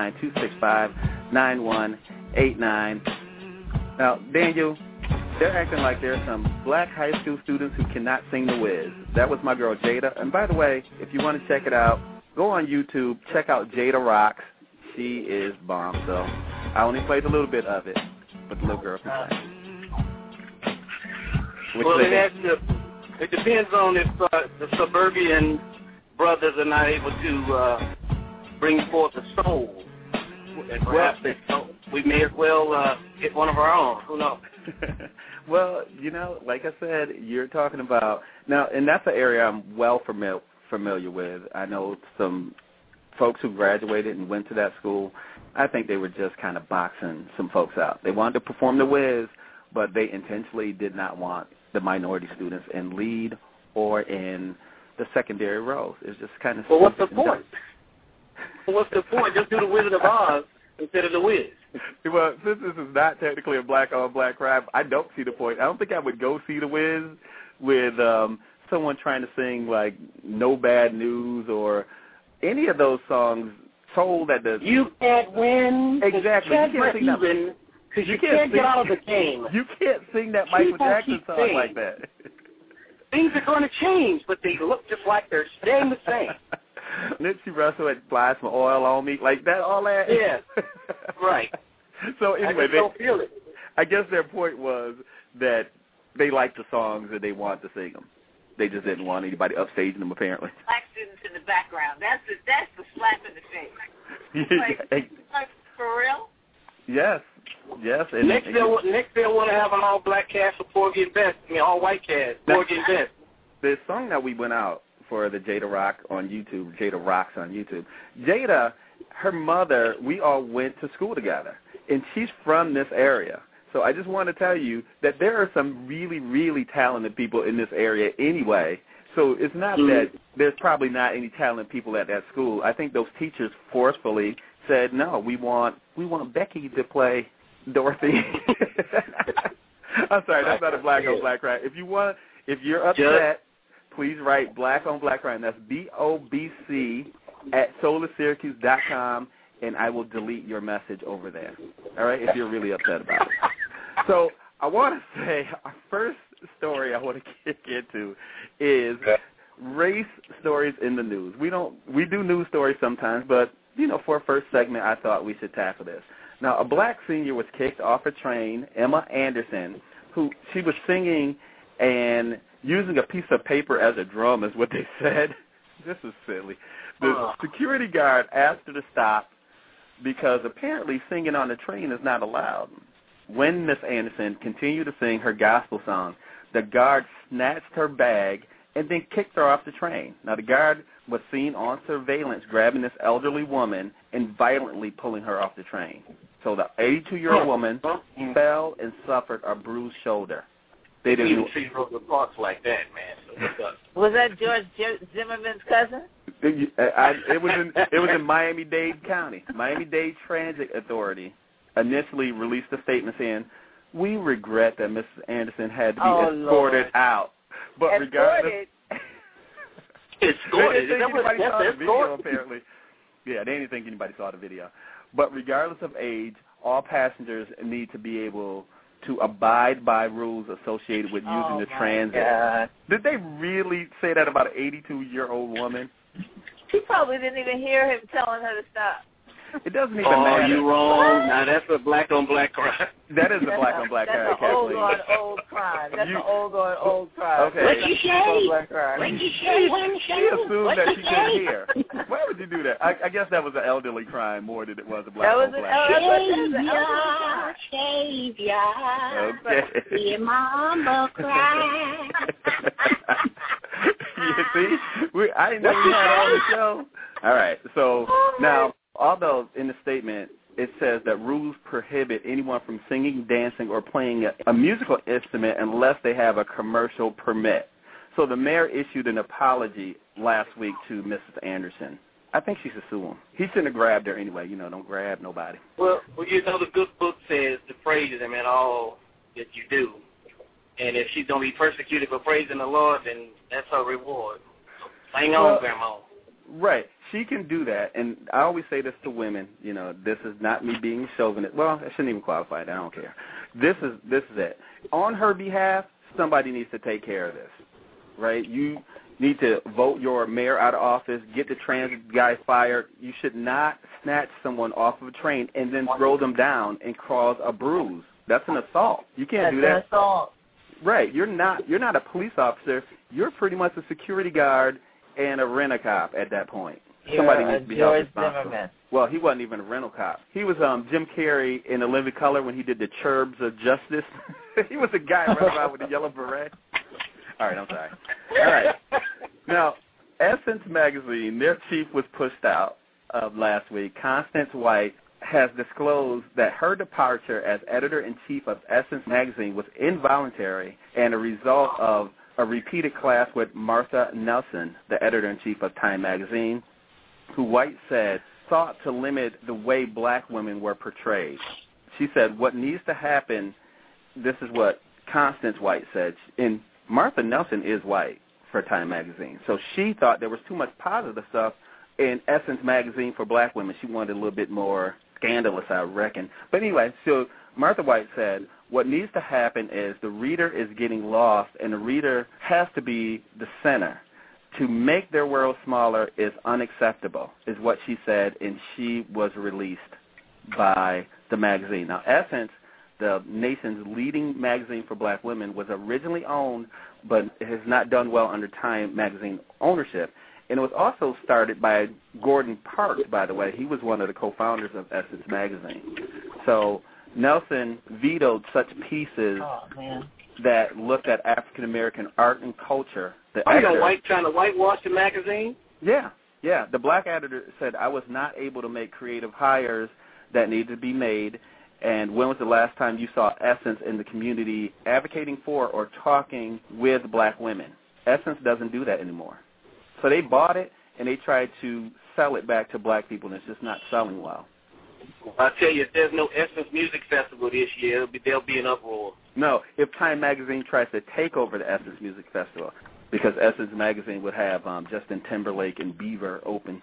909-265-9189. Now, Daniel, they're acting like there's some black high school students who cannot sing the whiz. That was my girl, Jada. And by the way, if you want to check it out, go on YouTube, check out Jada Rocks. She is bomb. So I only played a little bit of it, but the little girl can sing. Well, it depends on if the suburban brothers are not able to bring forth a soul. And perhaps we may as well get one of our own. Who knows? Well, you know, like I said, you're talking about now, and that's an area I'm well familiar with. I know some folks who graduated and went to that school. I think they were just kind of boxing some folks out. They wanted to perform the whiz, but they intentionally did not want the minority students in lead or in the secondary rows. It's just kind of... Well, what's the point? What's the point? Just do the Wizard of Oz instead of the Wiz. Well, since this is not technically a black-on-black crime, I don't see the point. I don't think I would go see the Wiz with someone trying to sing, like, No Bad News or any of those songs told at the... You can't win. Exactly. You can't sing even. Because you can't get out of the game. You can't sing that Michael Jackson song like that. Things are going to change, but they look just like they're staying the same. Nipsey Russell had Fly Some Oil on Me, like that, all that. Yeah, right. So anyway, I don't feel it. I guess their point was that they liked the songs and they wanted to sing them. They just didn't want anybody upstaging them, apparently. Black students in the background. That's the slap in the face. Like, for real? Yes. And next they'll want to have an all-black cast for Porgy and Bess. I mean, all-white cast, Porgy and Bess. The song that we went out for the Jada Rock on YouTube, Jada Rocks on YouTube, Jada, her mother, we all went to school together, and she's from this area. So I just want to tell you that there are some really, really talented people in this area anyway. So it's not that there's probably not any talented people at that school. I think those teachers forcefully said, no, we want Becky to play Dorothy. I'm sorry, that's not a black on black crime. If you're upset, please write Black on Black Crime. That's BOBC@SolarSyracuse.com, and I will delete your message over there. All right, if you're really upset about it. So I want to say our first story I want to kick into is race stories in the news. We do news stories sometimes, but you know, for a first segment, I thought we should tackle this. Now, a black senior was kicked off a train, Emma Anderson, who she was singing and using a piece of paper as a drum is what they said. This is silly. The security guard asked her to stop. because apparently singing on the train is not allowed. When Miss Anderson continued to sing her gospel song, the guard snatched her bag and then kicked her off the train. Now, the guard was seen on surveillance grabbing this elderly woman and violently pulling her off the train. So the 82-year-old woman fell and suffered a bruised shoulder. They didn't even see Rosa Parks like that, man. So what's up? Was that George Zimmerman's cousin? It was in Miami-Dade County. Miami-Dade Transit Authority initially released a statement saying, "We regret that Mrs. Anderson had to be escorted out." But regardless, escorted. They didn't think anybody saw the video, apparently. Yeah, they didn't think anybody saw the video. But regardless of age, all passengers need to be able to abide by rules associated with using the transit. God. Did they really say that about an 82-year-old woman? She probably didn't even hear him telling her to stop. It doesn't even matter. Oh, you wrong. Now, that's a black-on-black crime. That is a black-on-black crime. That's an old crime. That's an old crime. Okay. What'd you say? What'd you say? She assumed that she didn't hear. Why would you do that? I guess that was an elderly crime more than it was a black-on-black. Savior, okay. See mama cry. You see? I didn't know you had all the show. All right. So now, although in the statement it says that rules prohibit anyone from singing, dancing, or playing a musical instrument unless they have a commercial permit. So the mayor issued an apology last week to Mrs. Anderson. I think she should sue him. He shouldn't have grabbed her anyway. You know, don't grab nobody. Well, you know, the good book says to praise him in all that you do. And if she's going to be persecuted for praising the Lord, then that's her reward. Hang on, Grandma. Right. She can do that. And I always say this to women, you know, this is not me being chauvinist. Well, I shouldn't even qualify that. I don't care. This is it. On her behalf, somebody needs to take care of this, right? You need to vote your mayor out of office, get the transit guy fired. You should not snatch someone off of a train and then throw them down and cause a bruise. That's an assault. You can't do that. That's an assault. Right. You're not a police officer. You're pretty much a security guard and a rent-a-cop at that point. Somebody needs to be held responsible. Zimmerman. Well, he wasn't even a rental cop. He was Jim Carrey in A Living Color when he did the Churbs of Justice. He was a guy running around with a yellow beret. All right, I'm sorry. All right. Now, Essence Magazine, their chief was pushed out last week. Constance White has disclosed that her departure as editor-in-chief of Essence Magazine was involuntary and a result of a repeated class with Martha Nelson, the editor-in-chief of Time Magazine, who White said sought to limit the way black women were portrayed. She said, what needs to happen, this is what Constance White said, and Martha Nelson is white for Time Magazine, so she thought there was too much positive stuff in Essence Magazine for black women. She wanted a little bit more scandalous, I reckon. But anyway, so Martha White said, what needs to happen is the reader is getting lost, and the reader has to be the center. To make their world smaller is unacceptable, is what she said, and she was released by the magazine. Now, Essence, the nation's leading magazine for black women, was originally owned, but has not done well under Time Magazine ownership. And it was also started by Gordon Parks, by the way. He was one of the co-founders of Essence Magazine. So Nelson vetoed such pieces that looked at African-American art and culture. Trying to whitewash the magazine? Yeah. The black editor said, I was not able to make creative hires that needed to be made. And when was the last time you saw Essence in the community advocating for or talking with black women? Essence doesn't do that anymore. So they bought it, and they tried to sell it back to black people, and it's just not selling well. I tell you, if there's no Essence Music Festival this year, there'll be an uproar. No, if Time Magazine tries to take over the Essence Music Festival, because Essence Magazine would have Justin Timberlake and Bieber open.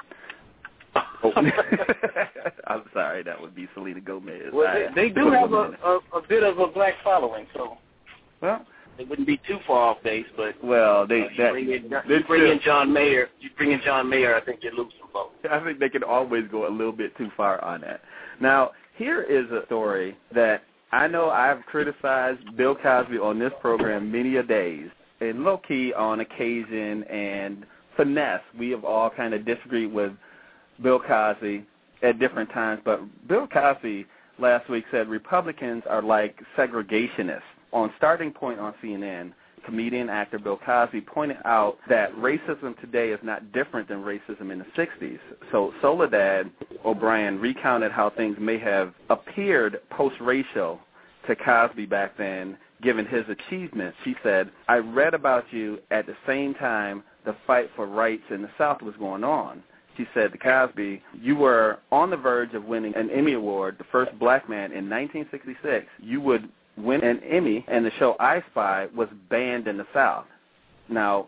I'm sorry, that would be Selena Gomez. Well, they do have a bit of a black following, so well, it wouldn't be too far off base. But well, you bring in John Mayer. I think you lose some votes. I think they can always go a little bit too far on that. Now, here is a story that I know I've criticized Bill Cosby on this program many a days, and low-key on occasion and finesse. We have all kind of disagreed with Bill Cosby at different times, but Bill Cosby last week said Republicans are like segregationists. On Starting Point on CNN, comedian actor Bill Cosby pointed out that racism today is not different than racism in the 60s. So Soledad O'Brien recounted how things may have appeared post-racial to Cosby back then, given his achievements. She said, I read about you at the same time the fight for rights in the South was going on. She said to Cosby, you were on the verge of winning an Emmy Award, the first black man in 1966. You would win an Emmy, and the show I Spy was banned in the South. Now,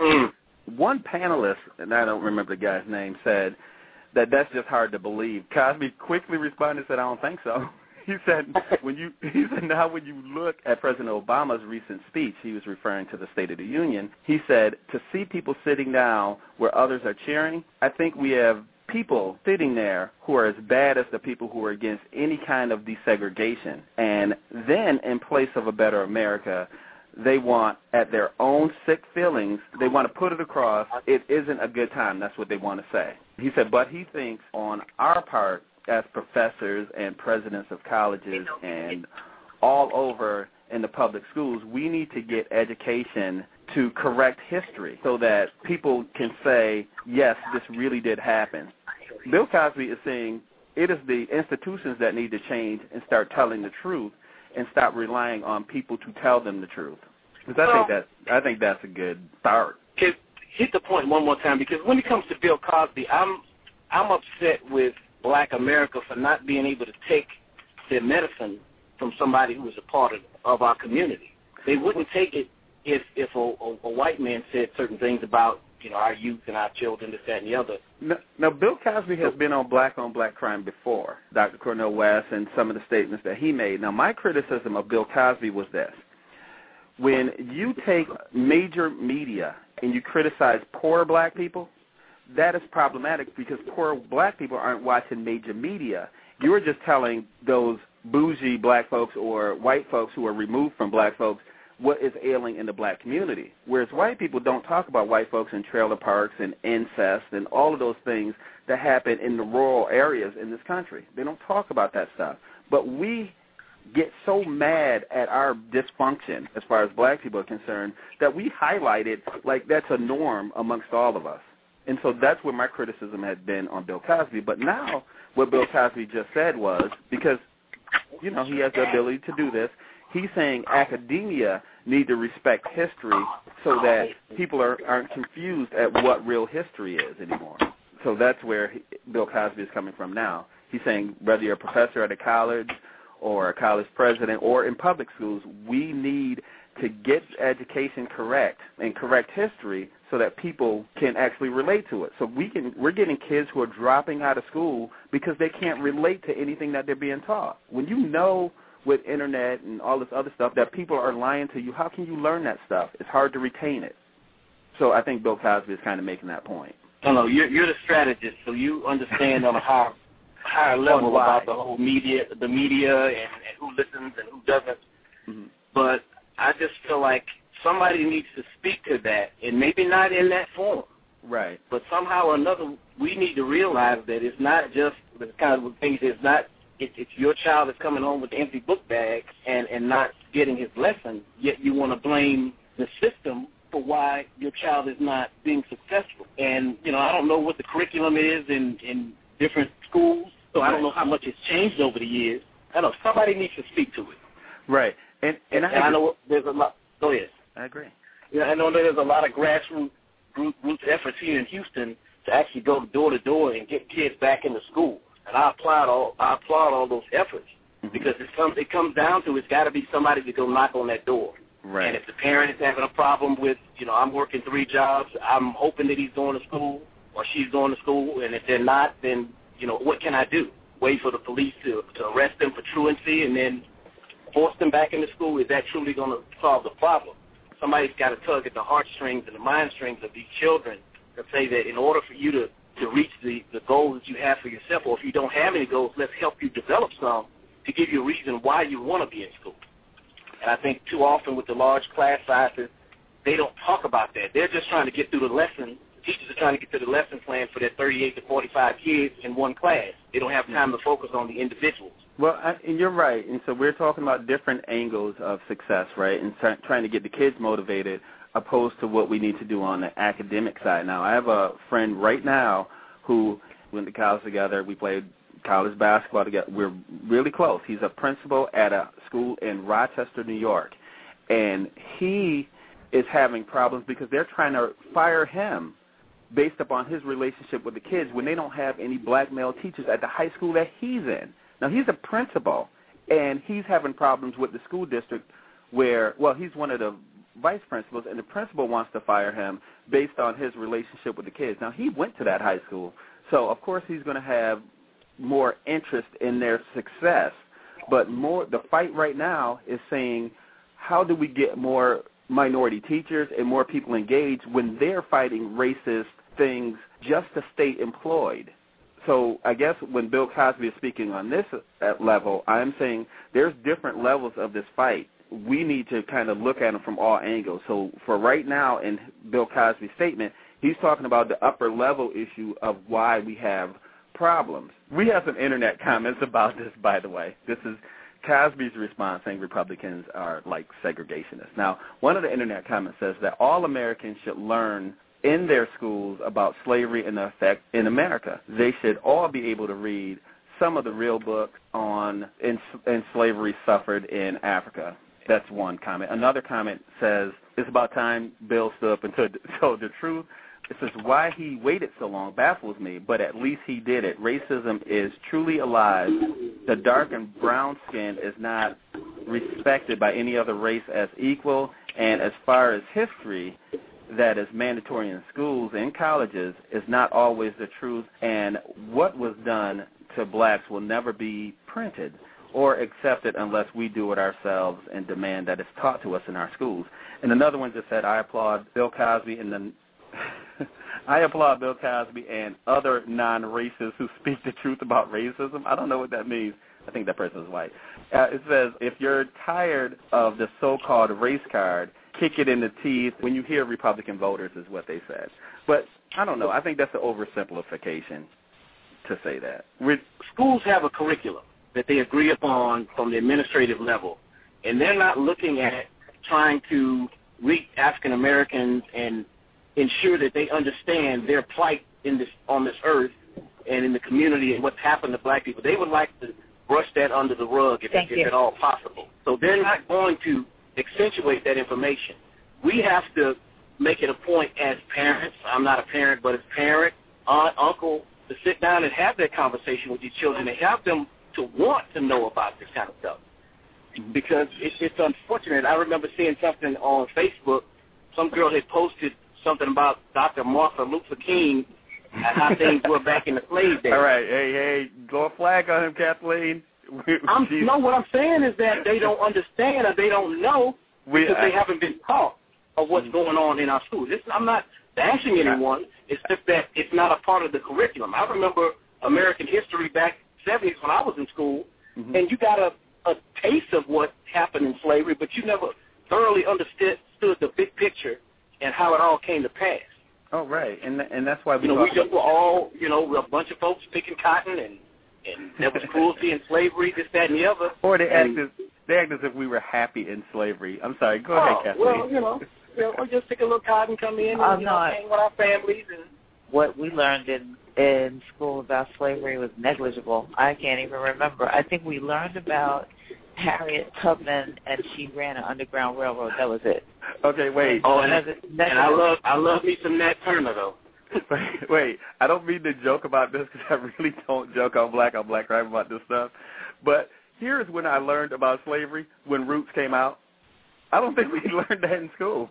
one panelist, and I don't remember the guy's name, said that that's just hard to believe. Cosby quickly responded and said, I don't think so. He said, now when you look at President Obama's recent speech, he was referring to the State of the Union, he said, to see people sitting down where others are cheering, I think we have people sitting there who are as bad as the people who are against any kind of desegregation. And then in place of a better America, they want, at their own sick feelings, they want to put it across, it isn't a good time. That's what they want to say. He said, but he thinks on our part, as professors and presidents of colleges and all over in the public schools, we need to get education to correct history so that people can say, yes, this really did happen. Bill Cosby is saying it is the institutions that need to change and start telling the truth and stop relying on people to tell them the truth. Because I think that's a good start. Hit the point one more time, because when it comes to Bill Cosby, I'm upset with Black America for not being able to take their medicine from somebody who was a part of our community. They wouldn't take it if a white man said certain things about, our youth and our children, this, that, and the other. Now, Bill Cosby has been on Black Crime before, Dr. Cornel West, and some of the statements that he made. Now, my criticism of Bill Cosby was this. When you take major media and you criticize poor black people, that is problematic because poor black people aren't watching major media. You're just telling those bougie black folks or white folks who are removed from black folks what is ailing in the black community. Whereas white people don't talk about white folks in trailer parks and incest and all of those things that happen in the rural areas in this country. They don't talk about that stuff. But we get so mad at our dysfunction as far as black people are concerned that we highlight it like that's a norm amongst all of us. And so that's where my criticism had been on Bill Cosby. But now what Bill Cosby just said was, because, he has the ability to do this, he's saying academia need to respect history so that people aren't confused at what real history is anymore. So that's where Bill Cosby is coming from now. He's saying whether you're a professor at a college or a college president or in public schools, we need to get education correct and correct history so that people can actually relate to it. So we're getting kids who are dropping out of school because they can't relate to anything that they're being taught. When you know with internet and all this other stuff that people are lying to you, how can you learn that stuff? It's hard to retain it. So I think Bill Cosby is kind of making that point. No, you're the strategist, so you understand on a higher level about the whole media, and who listens and who doesn't. Mm-hmm. But I just feel like somebody needs to speak to that, and maybe not in that form. Right. But somehow or another, we need to realize that it's not just the kind of things. It's your child that's coming home with the empty book bag and not getting his lesson, yet you want to blame the system for why your child is not being successful. And, I don't know what the curriculum is in different schools, so I don't know how much it's changed over the years. I know somebody needs to speak to it. Right. And I know there's a lot. Go ahead. I agree. Yeah, I know there's a lot of grassroots efforts here in Houston to actually go door to door and get kids back into school. And I applaud all those efforts because it comes down to it's got to be somebody to go knock on that door. Right. And if the parent is having a problem with, I'm working 3 jobs, I'm hoping that he's going to school or she's going to school, and if they're not, then, what can I do? Wait for the police to arrest them for truancy and then force them back into school? Is that truly going to solve the problem? Somebody's got to tug at the heartstrings and the mind strings of these children and say that in order for you to reach the goals that you have for yourself, or if you don't have any goals, let's help you develop some to give you a reason why you want to be in school. And I think too often with the large class sizes, they don't talk about that. They're just trying to get through the lesson. Teachers are trying to get through the lesson plan for their 38 to 45 kids in one class. They don't have time to focus on the individuals. Well, and you're right. And so we're talking about different angles of success, right, and trying to get the kids motivated opposed to what we need to do on the academic side. Now, I have a friend right now who went to college together. We played college basketball together. We're really close. He's a principal at a school in Rochester, New York, and he is having problems because they're trying to fire him based upon his relationship with the kids when they don't have any black male teachers at the high school that he's in. Now, he's a principal, and he's having problems with the school district where, well, he's one of the vice principals, and the principal wants to fire him based on his relationship with the kids. Now, he went to that high school, so of course he's going to have more interest in their success. But the fight right now is saying, how do we get more minority teachers and more people engaged when they're fighting racist things just to stay employed? So I guess when Bill Cosby is speaking on this level, I'm saying there's different levels of this fight. We need to kind of look at them from all angles. So for right now in Bill Cosby's statement, he's talking about the upper level issue of why we have problems. We have some internet comments about this, by the way. This is Cosby's response saying Republicans are like segregationists. Now, one of the internet comments says that all Americans should learn in their schools about slavery and the effect in America. They should all be able to read some of the real books on in slavery suffered in Africa. That's one comment. Another comment says, it's about time Bill stood up and told the truth. It says, why he waited so long baffles me, but at least he did it. Racism is truly alive. The dark and brown skin is not respected by any other race as equal. And as far as history that is mandatory in schools and colleges is not always the truth. And what was done to blacks will never be printed or accepted unless we do it ourselves and demand that it's taught to us in our schools. And another one just said, I applaud Bill Cosby and other non-racists who speak the truth about racism. I don't know what that means. I think that person is white. It says, if you're tired of the so-called race card, kick it in the teeth when you hear Republican voters is what they said. But I don't know. I think that's an oversimplification to say that. Schools have a curriculum that they agree upon from the administrative level, and they're not looking at trying to reach African Americans and ensure that they understand their plight on this earth and in the community and what's happened to black people. They would like to brush that under the rug if at all possible. So they're not going to accentuate that information. We have to make it a point as parents, I'm not a parent, but as parent, aunt, uncle, to sit down and have that conversation with your children and have them to want to know about this kind of stuff. Because it's unfortunate. I remember seeing something on Facebook. Some girl had posted something about Dr. Martin Luther King and how things were back in the slave days. All right. Hey, go a flag on him, Kathleen. No, what I'm saying is that they don't understand or they don't know because they haven't been taught of what's going on in our schools. I'm not bashing anyone. It's just that it's not a part of the curriculum. I remember American history back 70s when I was in school, and you got a taste of what happened in slavery, but you never thoroughly understood the big picture and how it all came to pass. Oh, right, and that's why we just were all, a bunch of folks picking cotton, and there was cruelty and slavery, this, that, and the other. Or they act as if we were happy in slavery. I'm sorry, go ahead, Kathleen. Well, or just take a little cotton, come in, and hang with our families. And what we learned in school about slavery was negligible. I can't even remember. I think we learned about Harriet Tubman, and she ran an underground railroad. That was it. Okay, wait. Oh, and I love me some Nat Turner, though. Wait, I don't mean to joke about this because I really don't joke on Black Crime about this stuff. But here's when I learned about slavery, when Roots came out. I don't think we learned that in school.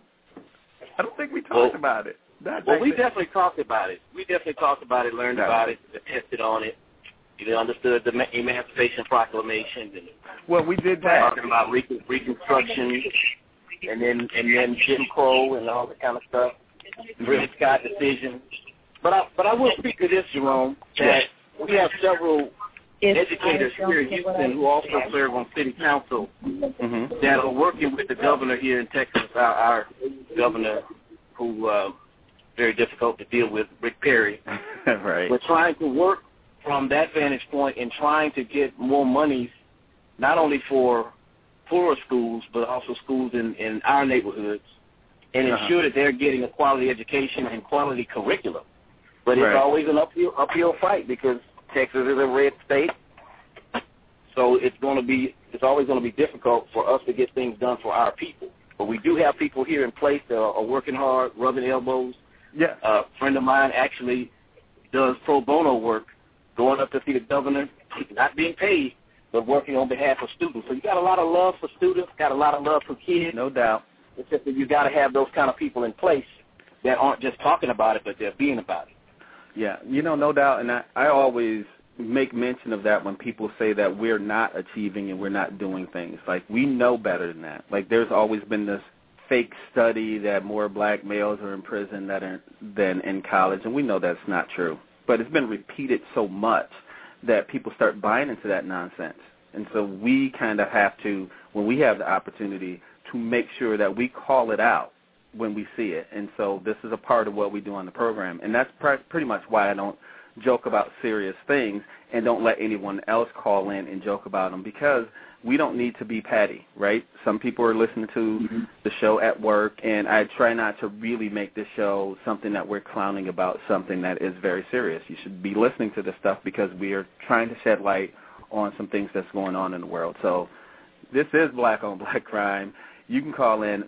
I don't think we talked about it. We definitely talked about it. Learned about it, tested on it. You understood the Emancipation Proclamation. And we did that. Talking about Reconstruction and then Jim Crow and all that kind of stuff. Dred Scott decision. But I will speak to this, Jerome, that we have several educators here in Houston who also serve on city council that are working with the governor here in Texas, our governor, who very difficult to deal with, Rick Perry. Right. We're trying to work from that vantage point and trying to get more monies, not only for poorer schools, but also schools in our neighborhoods, and ensure that they're getting a quality education and quality curriculum. But it's always an uphill fight because Texas is a red state, so it's always going to be difficult for us to get things done for our people. But we do have people here in place that are working hard, rubbing elbows. Yeah. A friend of mine actually does pro bono work, going up to see the governor, not being paid, but working on behalf of students. So you got a lot of love for students, got a lot of love for kids. No doubt. It's just that you got to have those kind of people in place that aren't just talking about it, but they're being about it. Yeah, no doubt, and I always make mention of that when people say that we're not achieving and we're not doing things. Like, we know better than that. Like, there's always been this fake study that more black males are in prison than in college, and we know that's not true. But it's been repeated so much that people start buying into that nonsense. And so we kind of have to, when we have the opportunity, to make sure that we call it out when we see it. And so this is a part of what we do on the program. And that's pretty much why I don't joke about serious things and don't let anyone else call in and joke about them, because we don't need to be petty, right? Some people are listening to the show at work, and I try not to really make this show something that we're clowning about, something that is very serious. You should be listening to this stuff because we are trying to shed light on some things that's going on in the world. So this is Black on Black Crime. You can call in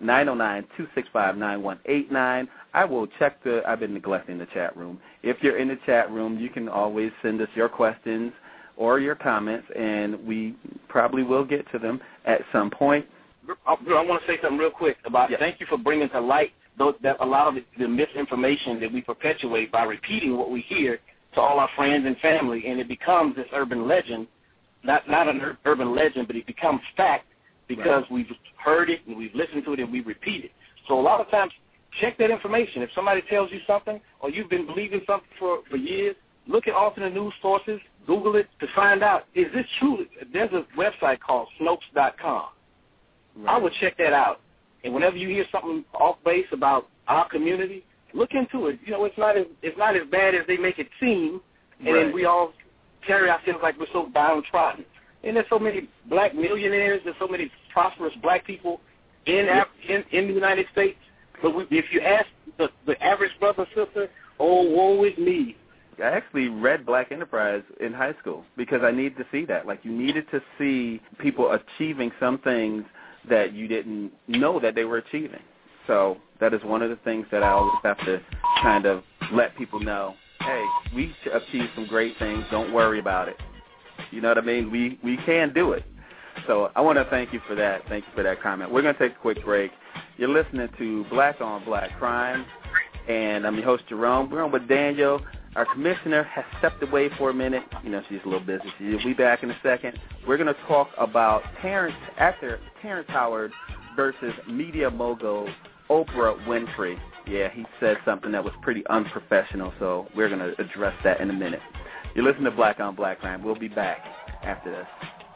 909-265-9189. I will check I've been neglecting the chat room. If you're in the chat room, you can always send us your questions or your comments, and we probably will get to them at some point. I want to say something real quick about thank you for bringing to light that a lot of the misinformation that we perpetuate by repeating what we hear to all our friends and family, and it becomes this urban legend, not an urban legend, but it becomes fact because we've heard it and we've listened to it and we repeat it. So a lot of times, check that information. If somebody tells you something or you've been believing something for years, look at alternate news sources, Google it to find out, is this true? There's a website called Snopes.com. I would check that out. And whenever you hear something off base about our community, look into it. It's not as bad as they make it seem, and then we all carry ourselves like we're so downtrodden. And there's so many black millionaires, there's so many prosperous black people in the United States. But if you ask the average brother or sister, oh, woe is me. I actually read Black Enterprise in high school because I needed to see that. Like, you needed to see people achieving some things that you didn't know that they were achieving. So that is one of the things that I always have to kind of let people know. Hey, we achieved some great things. Don't worry about it. You know what I mean? We can do it. So I want to thank you for that. Thank you for that comment. We're going to take a quick break. You're listening to Black on Black Crime, and I'm your host, Jerome. We're on with Daniel. Our commissioner has stepped away for a minute. She's a little busy. She'll be back in a second. We're going to talk about actor Terrence Howard versus media mogul Oprah Winfrey. Yeah, he said something that was pretty unprofessional, so we're going to address that in a minute. You're listening to Black on Black Crime. We'll be back after this.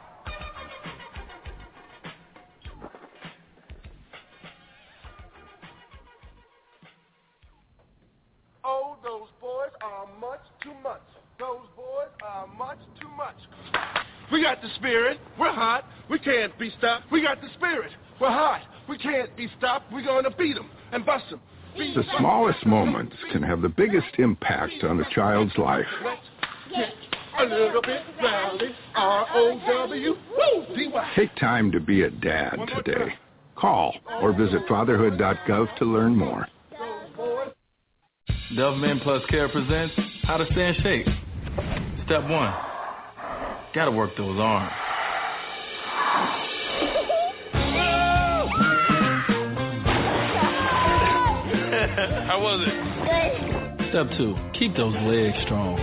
Oh, those boys are much too much. Those boys are much too much. We got the spirit. We're hot. We can't be stopped. We got the spirit. We're hot. We can't be stopped. We're going to beat them and bust them. The smallest moments can have the biggest impact on a child's life. Get a little bit rowdy. R-O-W-D-Y. Take time to be a dad today. Call or visit fatherhood.gov to learn more. Dove Men Plus Care presents How to Stay in Shape. Step 1. Gotta work those arms. How was it? Good. Step 2. Keep those legs strong.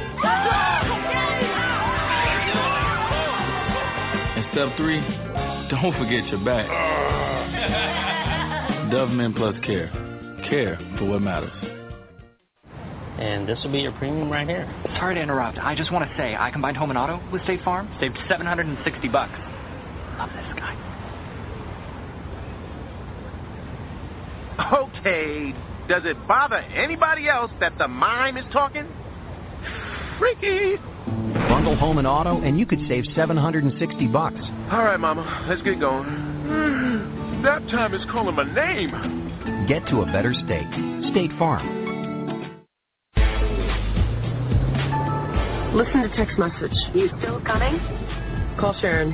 And step 3. Don't forget your back. Dove Men Plus Care. Care for what matters. and this will be your premium right here. Sorry to interrupt. I just want to say, I combined home and auto with State Farm. Saved $760. Love this guy. Okay, does it bother anybody else that the mime is talking? Freaky. Bundle home and auto, and you could save $760. All right, Mama, let's get going. Nap time is calling my name. Get to a better state. State Farm. Listen to text message. You still coming? Call Sharon.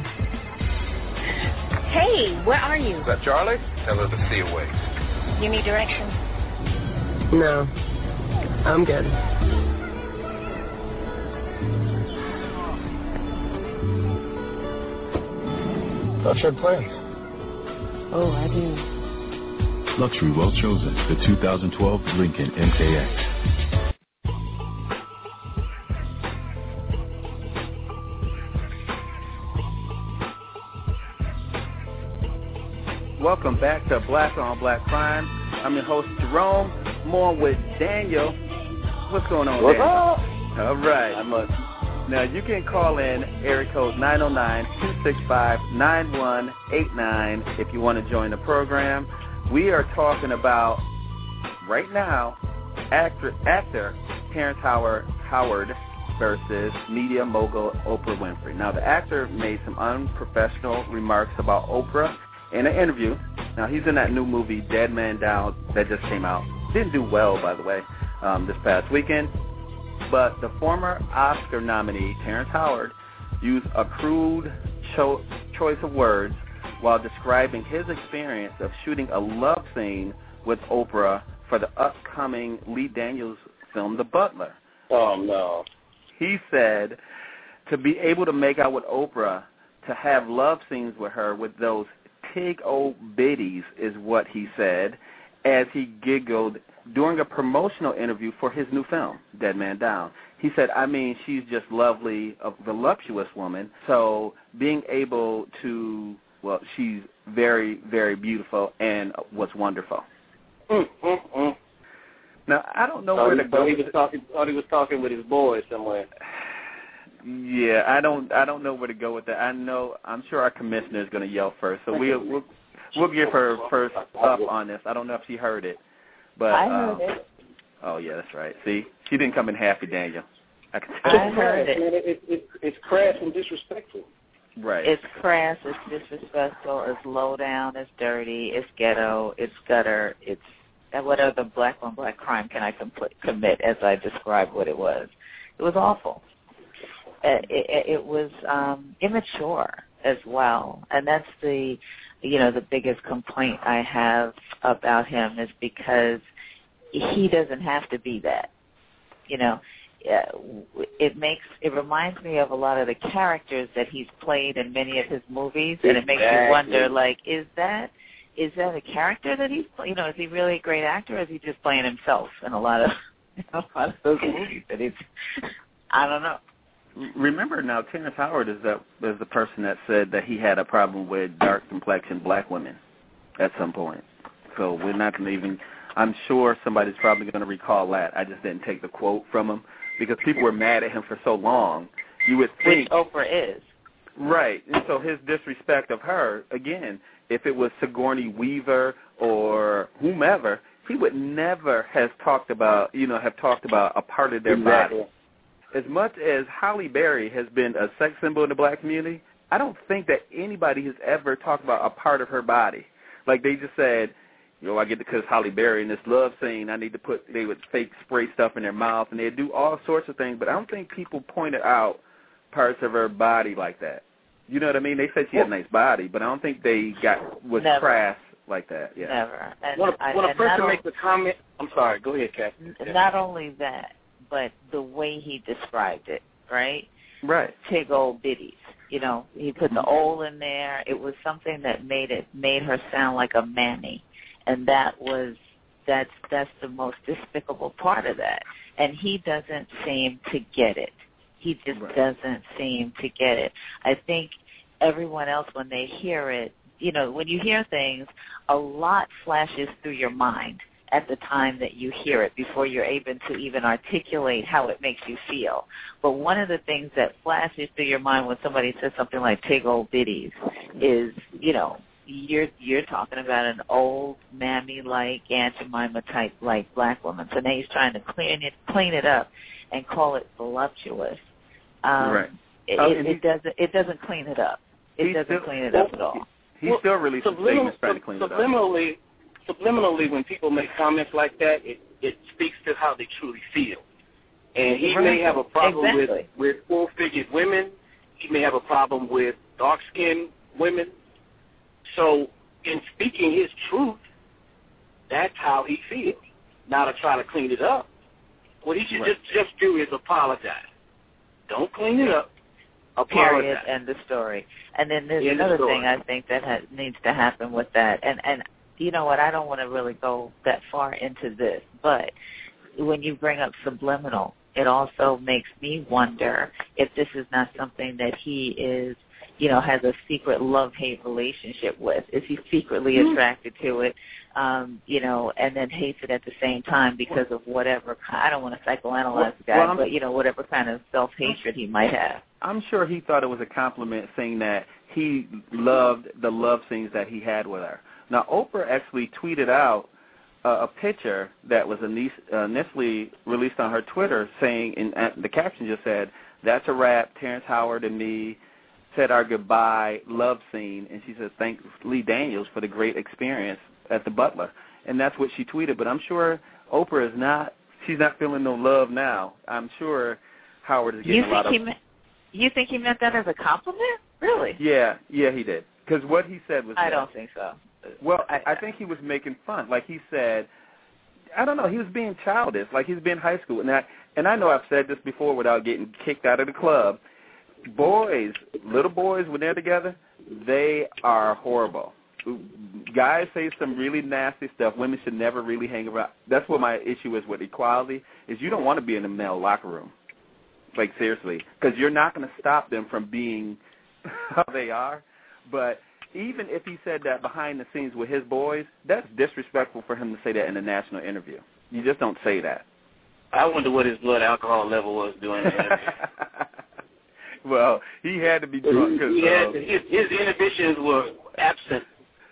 Hey, where are you? Is that Charlie? Tell her to stay away. You need directions? No. I'm good. Thought you had plans. Oh, I do. Luxury well chosen. The 2012 Lincoln MKX. Welcome back to Black on Black Crime. I'm your host, Jerome. More with Daniel. What's going on, What's Daniel? up? All right. Now, you can call in area code 909-265-9189 if you want to join the program. We are talking about, right now, actor Terrence Howard versus media mogul Oprah Winfrey. Now, the actor made some unprofessional remarks about Oprah in an interview. Now, he's in that new movie, Dead Man Down, that just came out. Didn't do well, by the way, this past weekend. But the former Oscar nominee, Terrence Howard, used a crude choice of words while describing his experience of shooting a love scene with Oprah for the upcoming Lee Daniels film, The Butler. Oh, no. He said to be able to make out with Oprah, to have love scenes with her with those pig old biddies is what he said as he giggled during a promotional interview for his new film, Dead Man Down. He said, I mean, she's just lovely, a voluptuous woman, so being able to, well, she's very, very beautiful and was wonderful. Now, I don't know where to go. He was talking with his boys somewhere. Yeah, I don't know where to go with that. I'm sure our commissioner is going to yell first, so we'll give her first up on this. I don't know if she heard it, but I heard it. Oh yeah, that's right. See, she didn't come in happy, Daniel. I heard it. It's crass and disrespectful. Right. It's crass. It's disrespectful. It's low down. It's dirty. It's ghetto. It's gutter. It's what other black on black crime can I commit? As I described what it was. It was awful. It was immature as well, and that's the biggest complaint I have about him is because he doesn't have to be that. It reminds me of a lot of the characters that he's played in many of his movies, and it makes you wonder, like, is that a character that he's, is he really a great actor, or is he just playing himself in a lot of those movies that he's, I don't know. Remember now, Terrence Howard is the person that said that he had a problem with dark complexioned black women at some point. So we're not going to even, I'm sure somebody's probably going to recall that. I just didn't take the quote from him because people were mad at him for so long. You would think. Which Oprah is. Right. And so his disrespect of her, again, if it was Sigourney Weaver or whomever, he would never have talked about a part of their body. As much as Halle Berry has been a sex symbol in the black community, I don't think that anybody has ever talked about a part of her body. Like they just said, I get because Halle Berry in this love scene, they would fake spray stuff in their mouth, and they'd do all sorts of things, but I don't think people pointed out parts of her body like that. You know what I mean? They said she had a nice body, but I don't think they was crass like that. Yeah. Never. And when a person makes a comment, I'm sorry, go ahead, Kat. Not only that, but the way he described it, right? Right. Pig old biddies. He put the old in there. It was something that made her sound like a mammy. And that's the most despicable part of that. And he doesn't seem to get it. He just doesn't seem to get it. I think everyone else, when they hear it, when you hear things, a lot flashes through your mind. at the time that you hear it before you're able to even articulate how it makes you feel. But one of the things that flashes through your mind when somebody says something like tig old biddies is, you know, you're talking about an old mammy-like Aunt Jemima-type like black woman. So now he's trying to clean it up and call it voluptuous. Right. It doesn't clean it up. It doesn't clean it up at all. He's still releasing statements trying to clean it up. Subliminally, when people make comments like that, it speaks to how they truly feel. And he may have a problem with full-figured women. He may have a problem with dark-skinned women. So in speaking his truth, that's how he feels. Now to try to clean it up, what he should just do is apologize. Don't clean it up. Apologize. Period. End of story. And then there's another thing I think that needs to happen with that. And you know what? I don't want to really go that far into this, but when you bring up subliminal, it also makes me wonder if this is not something that he is, you know, has a secret love-hate relationship with. Is he secretly attracted to it, you know, and then hates it at the same time because of whatever, I don't want to psychoanalyze the guy, but, you know, whatever kind of self-hatred he might have. I'm sure he thought it was a compliment saying that he loved the love scenes that he had with her. Now, Oprah actually tweeted out a picture that was initially released on her Twitter saying, and the caption just said, "That's a wrap, Terrence Howard and me said our goodbye love scene," and she said, "Thank Lee Daniels for the great experience at the Butler." And that's what she tweeted. But I'm sure Oprah is not, she's not feeling no love now. I'm sure Howard is getting a lot of... You think he meant that as a compliment? Really? Yeah, he did. Because what he said was... I don't think so. Well, I think he was making fun. Like he said, I don't know, he was being childish, like he's been in high school. And I know I've said this before without getting kicked out of the club. Boys, little boys, when they're together, they are horrible. Guys say some really nasty stuff. Women should never really hang around. That's what my issue is with equality, is you don't want to be in a male locker room. Like, seriously. Because you're not going to stop them from being how they are. But even if he said that behind the scenes with his boys, that's disrespectful for him to say that in a national interview. You just don't say that. I wonder what his blood alcohol level was during the interview. Well, he had to be drunk. His inhibitions were absent.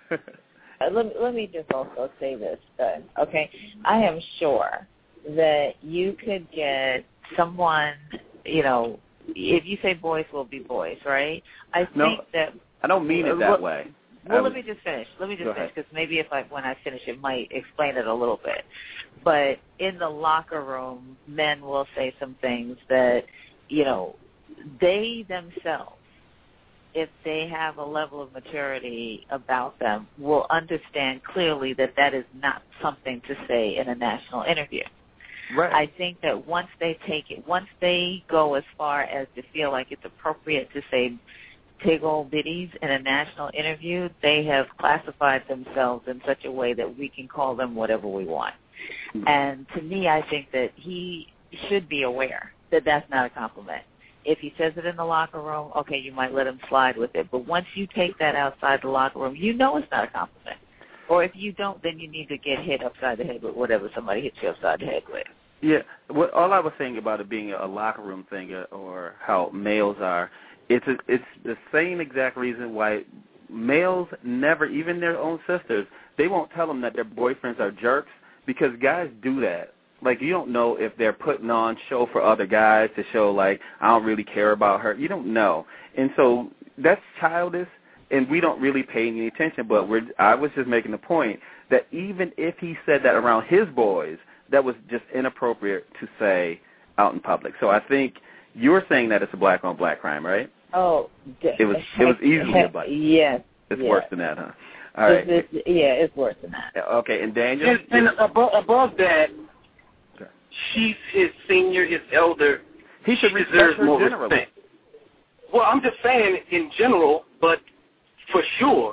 Let me just also say this, okay? I am sure that you could get someone, you know, if you say boys will be boys, right? I don't mean it that way. Well, let me just finish because maybe when I finish it might explain it a little bit. But in the locker room, men will say some things that, you know, they themselves, if they have a level of maturity about them, will understand clearly that that is not something to say in a national interview. Right. I think that once they go as far as to feel like it's appropriate to say tig old biddies in a national interview, they have classified themselves in such a way that we can call them whatever we want. And to me, I think that he should be aware that that's not a compliment. If he says it in the locker room, okay, you might let him slide with it. But once you take that outside the locker room, you know it's not a compliment. Or if you don't, then you need to get hit upside the head with whatever somebody hits you upside the head with. Yeah, all I was saying about it being a locker room thing or how males are, it's the same exact reason why males never, even their own sisters, they won't tell them that their boyfriends are jerks because guys do that. Like, you don't know if they're putting on show for other guys to show, like, I don't really care about her. You don't know. And so that's childish, and we don't really pay any attention. But I was just making the point that even if he said that around his boys, that was just inappropriate to say out in public. So I think you're saying that it's a black-on-black crime, right? Oh, it was easily a black. Yes. It's worse than that, huh? All right. It's worse than that. Okay, and Daniel? And above that, she's his senior, his elder. He should respect her more generally. Respect. Well, I'm just saying in general, but for sure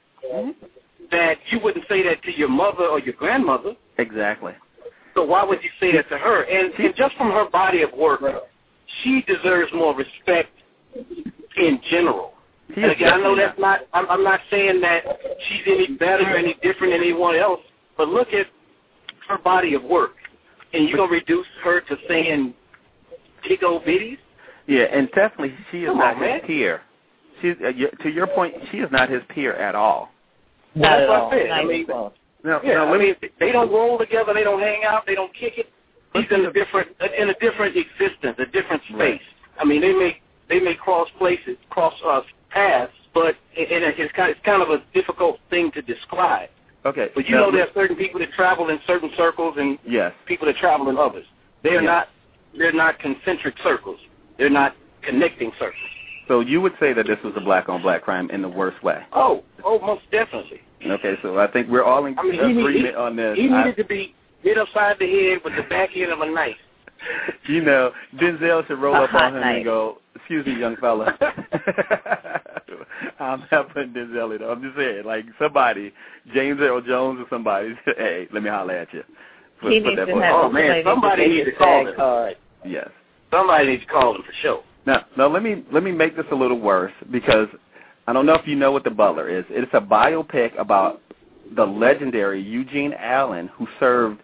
that you wouldn't say that to your mother or your grandmother. Exactly. So why would you say that to her? And just from her body of work, she deserves more respect in general. And again, I know that's not, I'm not saying that she's any better or any different than anyone else, but look at her body of work, and you're going to reduce her to saying big old bitties? Yeah, and definitely she is not his man. peer. She's to your point, she is not his peer at all. Not at all. I mean, they don't roll together. They don't hang out. They don't kick it. He's in a different existence, a different space. Right. I mean, they may cross paths, but it's kind of a difficult thing to describe. Okay. But you know there are certain people that travel in certain circles and people that travel in others. They're not concentric circles. They're not connecting circles. So you would say that this was a black-on-black crime in the worst way? Oh, most definitely. Okay, so I think we're all in agreement on this. He needed to be hit upside the head with the back end of a knife. You know, Denzel should roll up on him and go, "Excuse me, young fella." I'm not putting Denzel in. I'm just saying, like somebody, James Earl Jones or somebody, hey, let me holler at you. He needs to have somebody needs to call him. Yes. Somebody needs to call him for sure. Now let me make this a little worse, because I don't know if you know what The Butler is. It's a biopic about the legendary Eugene Allen, who served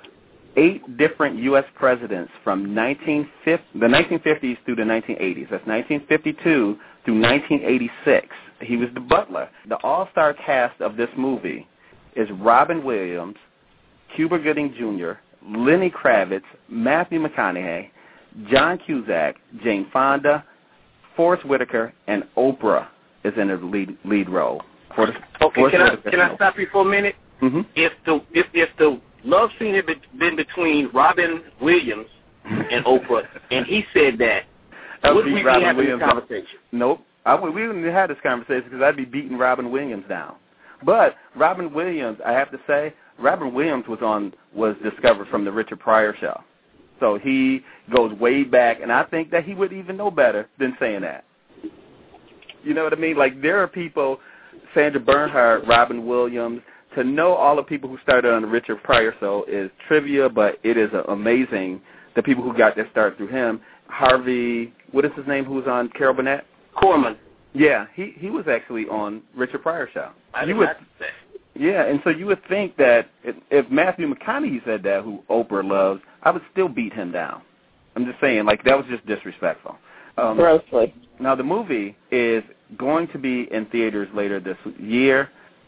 8 different U.S. presidents from the 1950s through the 1980s. That's 1952 through 1986. He was the butler. The all-star cast of this movie is Robin Williams, Cuba Gooding Jr., Lenny Kravitz, Matthew McConaughey, John Cusack, Jane Fonda, Forrest Whitaker, and Oprah is in the lead role. Can I stop you for a minute? Mm-hmm. If the love scene had been between Robin Williams and Oprah, and he said that, would we be having this conversation? Nope. We wouldn't have this conversation because I'd be beating Robin Williams down. But Robin Williams, I have to say, Robin Williams was discovered from the Richard Pryor show. So he goes way back, and I think that he would even know better than saying that. You know what I mean? Like, there are people, Sandra Bernhard, Robin Williams, to know all the people who started on the Richard Pryor show is trivia, but it is amazing, the people who got their start through him. Harvey, what is his name, who was on Carol Burnett? Corman. Yeah, he was actually on Richard Pryor show. I didn't have to say. Yeah, and so you would think that if Matthew McConaughey said that, who Oprah loves, I would still beat him down. I'm just saying, like, that was just disrespectful. Grossly. Now, the movie is going to be in theaters later this year.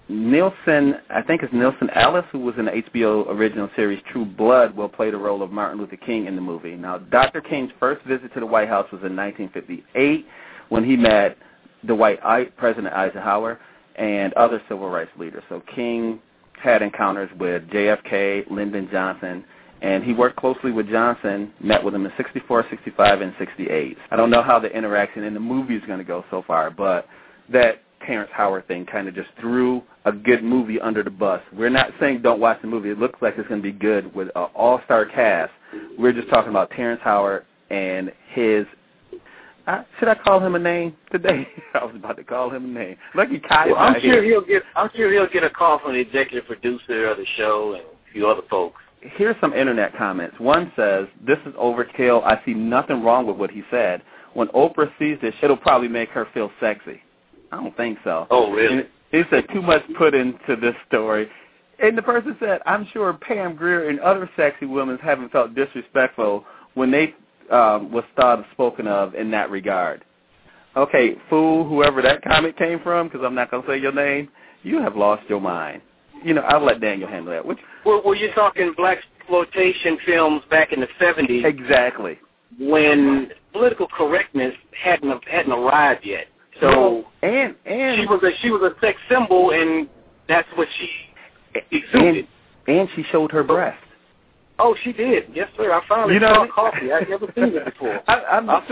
I think it's Nelson Ellis, who was in the HBO original series True Blood, will play the role of Martin Luther King in the movie. Now, Dr. King's first visit to the White House was in 1958 when he met President Eisenhower and other civil rights leaders. So King had encounters with JFK, Lyndon Johnson, and he worked closely with Johnson, met with him in 64, 65, and 68. I don't know how the interaction in the movie is going to go so far, but that Terrence Howard thing kind of just threw a good movie under the bus. We're not saying don't watch the movie. It looks like it's going to be good with an all-star cast. We're just talking about Terrence Howard and his... should I call him a name today? I was about to call him a name. Lucky Kai. Well, I'm sure he'll get a call from the executive producer of the show and a few other folks. Here's some internet comments. One says, "This is overkill. I see nothing wrong with what he said. When Oprah sees this, it'll probably make her feel sexy." I don't think so. Oh, really? And he said, "Too much put into this story." And the person said, "I'm sure Pam Grier and other sexy women haven't felt disrespectful when they was spoken of in that regard." Okay, fool, whoever that comment came from, because I'm not going to say your name, you have lost your mind. You know, I'll let Daniel handle that. Well, you're talking blaxploitation films back in the 70s. Exactly. When political correctness hadn't arrived yet. So and she was a sex symbol, and that's what she exuded. And she showed her breast. Oh, she did. Yes, sir. I finally saw coffee. I'd never seen it before. I'm just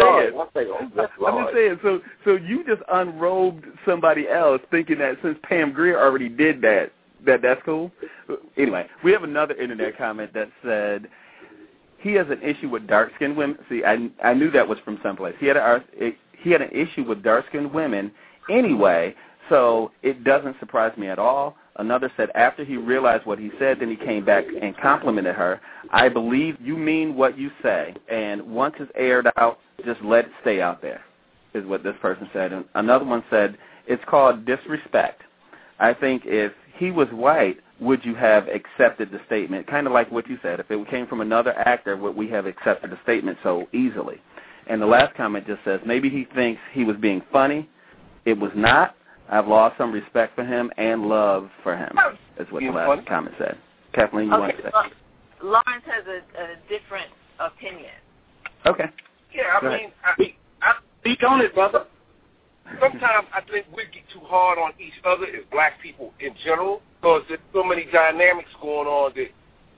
saying. So you just unrobed somebody else, thinking that since Pam Grier already did that's cool. Anyway, we have another internet comment that said he has an issue with dark-skinned women. See, I knew that was from someplace. He had an issue with dark-skinned women anyway, so it doesn't surprise me at all. Another said after he realized what he said, then he came back and complimented her. "I believe you mean what you say, and once it's aired out, just let it stay out there," is what this person said. And another one said, "It's called disrespect. I think if he was white, would you have accepted the statement? Kind of like what you said. If it came from another actor, would we have accepted the statement so easily? And the last comment just says, maybe he thinks he was being funny. It was not. I've lost some respect for him and love for him, is what the last comment said. Kathleen, you want to say? Lawrence has a different opinion. Okay. Yeah, I mean, I speak on it, brother. Sometimes I think we get too hard on each other as black people in general because there's so many dynamics going on that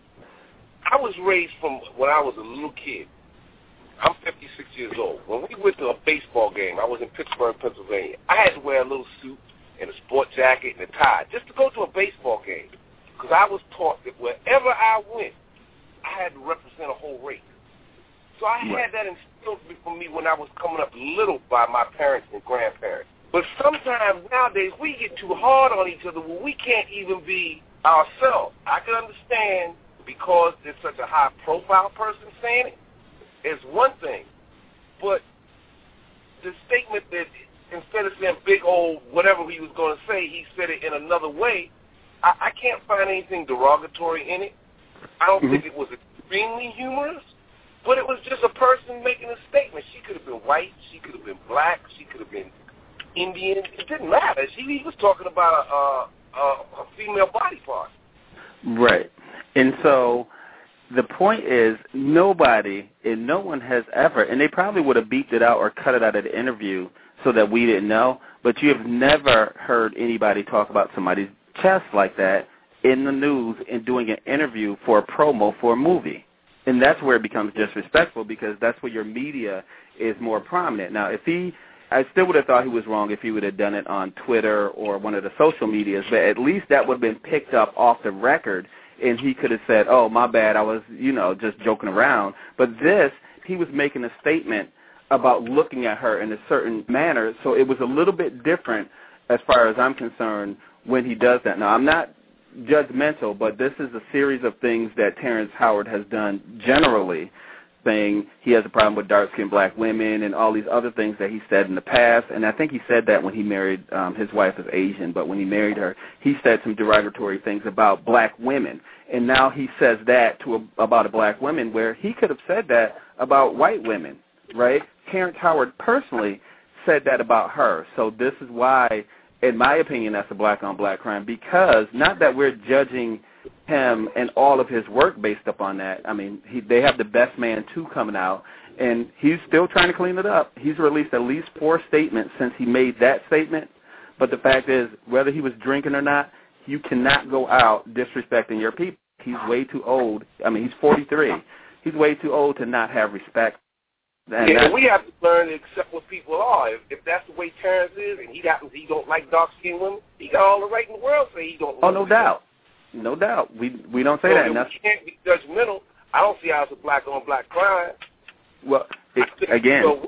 I was raised from when I was a little kid. I'm 56 years old. When we went to a baseball game, I was in Pittsburgh, Pennsylvania. I had to wear a little suit and a sport jacket and a tie just to go to a baseball game because I was taught that wherever I went, I had to represent a whole race. So I had that instilled for me when I was coming up little by my parents and grandparents. But sometimes nowadays we get too hard on each other where we can't even be ourselves. I can understand because there's such a high-profile person saying it is one thing. But the statement that instead of saying big old whatever he was going to say, he said it in another way, I can't find anything derogatory in it. I don't think it was extremely humorous. But it was just a person making a statement. She could have been white. She could have been black. She could have been Indian. It didn't matter. He was talking about a female body part. Right. And so the point is nobody and no one has ever, and they probably would have beeped it out or cut it out of the interview so that we didn't know, but you have never heard anybody talk about somebody's chest like that in the news and doing an interview for a promo for a movie. And that's where it becomes disrespectful because that's where your media is more prominent. Now, I still would have thought he was wrong if he would have done it on Twitter or one of the social medias, but at least that would have been picked up off the record, and he could have said, oh, my bad, I was, just joking around. But he was making a statement about looking at her in a certain manner, so it was a little bit different as far as I'm concerned when he does that. Now, I'm not judgmental, but this is a series of things that Terrence Howard has done generally, saying he has a problem with dark-skinned black women and all these other things that he said in the past. And I think he said that when he married his wife is Asian, but when he married her, he said some derogatory things about black women. And now he says that about a black woman where he could have said that about white women, right? Terrence Howard personally said that about her. So this is why, in my opinion, that's a black-on-black crime, because not that we're judging him and all of his work based upon that. I mean, they have The Best Man 2 coming out, and he's still trying to clean it up. He's released at least 4 statements since he made that statement, but the fact is, whether he was drinking or not, you cannot go out disrespecting your people. He's way too old. I mean, he's 43. He's way too old to not have respect. And we have to learn to accept what people are. If that's the way Terrence is, and he don't like dark-skinned women, he got all the right in the world to say he don't. Oh, no doubt. No doubt. We don't say that. We can't be judgmental. I don't see how it's a black-on-black crime. Well, again. So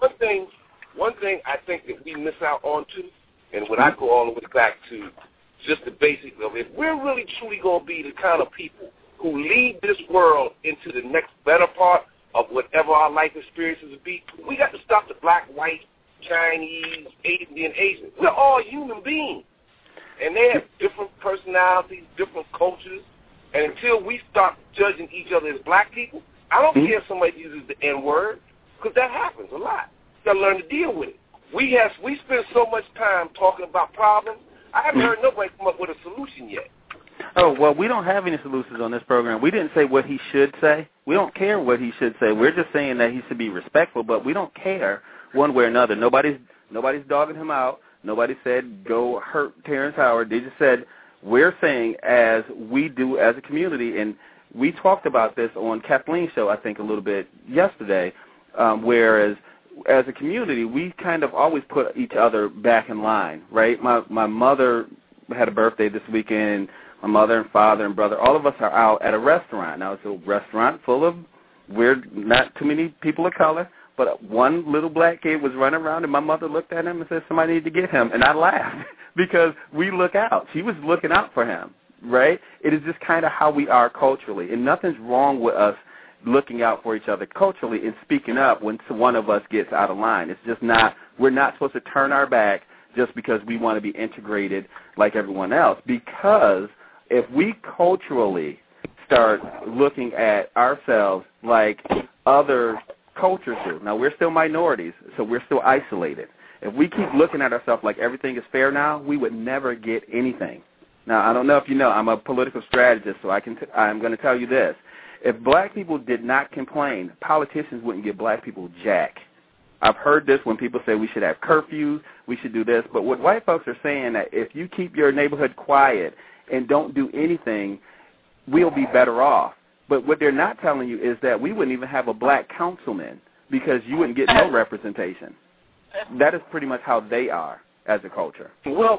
one thing I think that we miss out on too, and when I go all the way back to just the basics of it, if we're really truly going to be the kind of people who lead this world into the next better part of whatever our life experiences will be, we got to stop the black, white, Chinese, Asian. We're all human beings. And they have different personalities, different cultures. And until we stop judging each other as black people, I don't care if somebody uses the N-word, because that happens a lot. You got to learn to deal with it. We spend so much time talking about problems. I haven't heard nobody come up with a solution yet. Oh, well, we don't have any solutions on this program. We didn't say what he should say. We don't care what he should say. We're just saying that he should be respectful, but we don't care one way or another. Nobody's dogging him out. Nobody said go hurt Terrence Howard. They just said we're saying as we do as a community, and we talked about this on Kathleen's show, I think, a little bit yesterday, whereas as a community, we kind of always put each other back in line, right? My mother had a birthday this weekend. My mother and father and brother, all of us are out at a restaurant. Now, it's a restaurant full of not too many people of color, but one little black kid was running around, and my mother looked at him and said, somebody need to get him. And I laughed because we look out. She was looking out for him, right? It is just kind of how we are culturally, and nothing's wrong with us looking out for each other culturally and speaking up when one of us gets out of line. It's just we're not supposed to turn our back just because we want to be integrated like everyone else, because if we culturally start looking at ourselves like other cultures do, now we're still minorities, so we're still isolated. If we keep looking at ourselves like everything is fair now, we would never get anything. Now, I don't know if you know, I'm a political strategist, so I'm going to tell you this. If black people did not complain, politicians wouldn't give black people jack. I've heard this when people say we should have curfews, we should do this, but what white folks are saying that if you keep your neighborhood quiet and don't do anything, we'll be better off. But what they're not telling you is that we wouldn't even have a black councilman because you wouldn't get no representation. That is pretty much how they are as a culture. Well,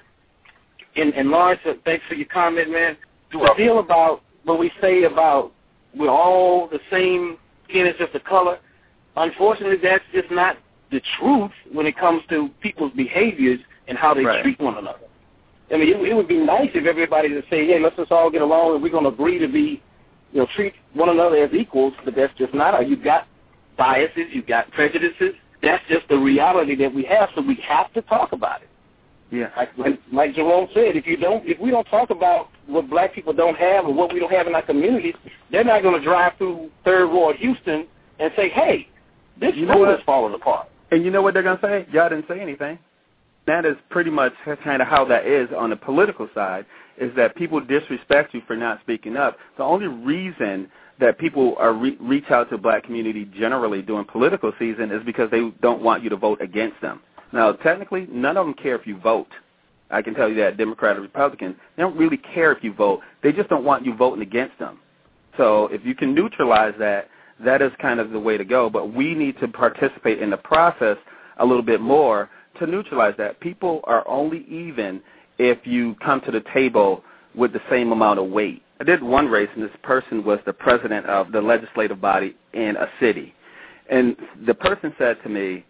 and Lawrence, thanks for your comment, man. Do I feel about what we say about we're all the same skin, it's just a color? Unfortunately, that's just not the truth when it comes to people's behaviors and how they treat one another. I mean, it would be nice if everybody would say, hey, let's just all get along and we're going to agree to be, treat one another as equals, but that's just not how. You've got biases, you've got prejudices. That's just the reality that we have, so we have to talk about it. Yeah. Like Jerome said, if we don't talk about what black people don't have or what we don't have in our communities, they're not going to drive through 3rd Ward Houston and say, hey, this school is falling apart. And you know what they're going to say? Y'all didn't say anything. That is pretty much kind of how that is on the political side, is that people disrespect you for not speaking up. The only reason that people are reach out to black community generally during political season is because they don't want you to vote against them. Now, technically, none of them care if you vote. I can tell you that, Democrat or Republican, they don't really care if you vote. They just don't want you voting against them. So if you can neutralize that, that is kind of the way to go. But we need to participate in the process a little bit more to neutralize that. People are only even if you come to the table with the same amount of weight. I did one race, and this person was the president of the legislative body in a city. And the person said to me,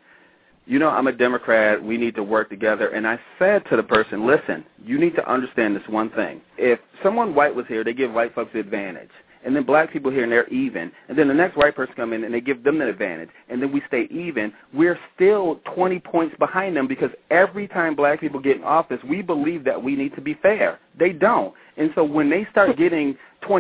I'm a Democrat, we need to work together. And I said to the person, listen, you need to understand this one thing. If someone white was here, they give white folks the advantage. And then black people here, and they're even. And then the next white person come in, and they give them the advantage. And then we stay even. We're still 20 points behind them because every time black people get in office, we believe that we need to be fair. They don't. And so when they start getting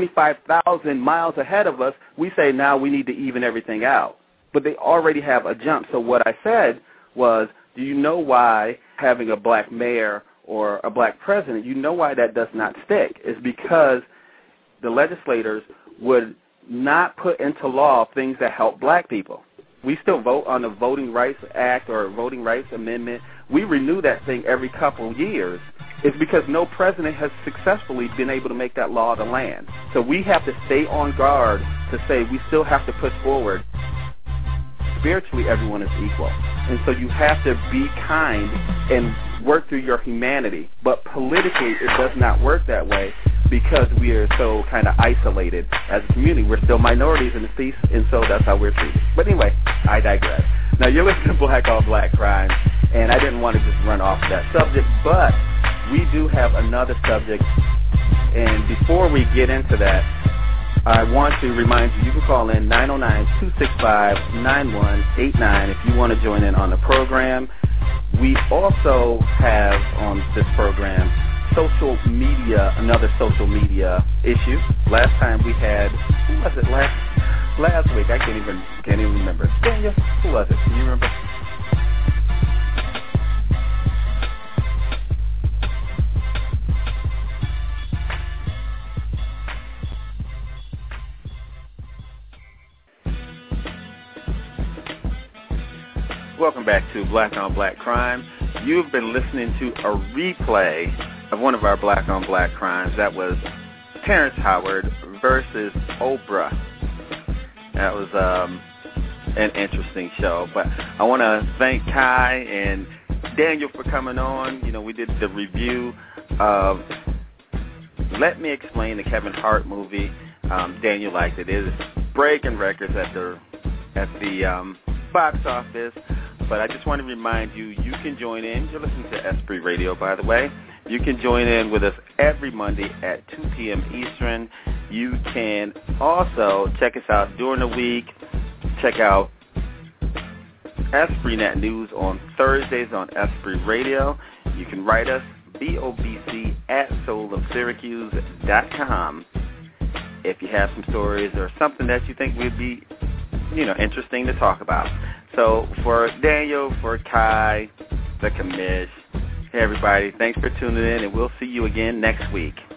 25,000 miles ahead of us, we say, now we need to even everything out. But they already have a jump. So what I said was, do you know why having a black mayor or a black president, you know why that does not stick? It's because the legislators would not put into law things that help black people. We still vote on the Voting Rights Act or Voting Rights Amendment. We renew that thing every couple of years. It's because no president has successfully been able to make that law to land. So we have to stay on guard to say we still have to push forward. Spiritually, everyone is equal. And so you have to be kind and work through your humanity. But politically, it does not work that way because we are so kind of isolated as a community. We're still minorities in this piece, and so that's how we're treated. But anyway, I digress. Now, you're listening to Black on Black Crime, and I didn't want to just run off that subject, but we do have another subject. And before we get into that, I want to remind you can call in 909-265-9189 if you want to join in on the program. We also have on this program social media, another social media issue. Last time we had, who was it last week? I can't even remember. Daniel, who was it? Can you remember? Welcome back to Black on Black Crime. You've been listening to a replay of one of our Black on Black Crimes. That was Terrence Howard versus Oprah. That was an interesting show. But I want to thank Kai and Daniel for coming on. We did the review of Let Me Explain, the Kevin Hart movie. Daniel liked it. It is breaking records at the box office. But I just want to remind you, you can join in. You're listening to Esprit Radio, by the way. You can join in with us every Monday at 2 p.m. Eastern. You can also check us out during the week. Check out EspritNet News on Thursdays on Esprit Radio. You can write us, bobc@soulofsyracuse.com. If you have some stories or something that you think would be, interesting to talk about. So for Daniel, for Kai, the commish, hey everybody, thanks for tuning in, and we'll see you again next week.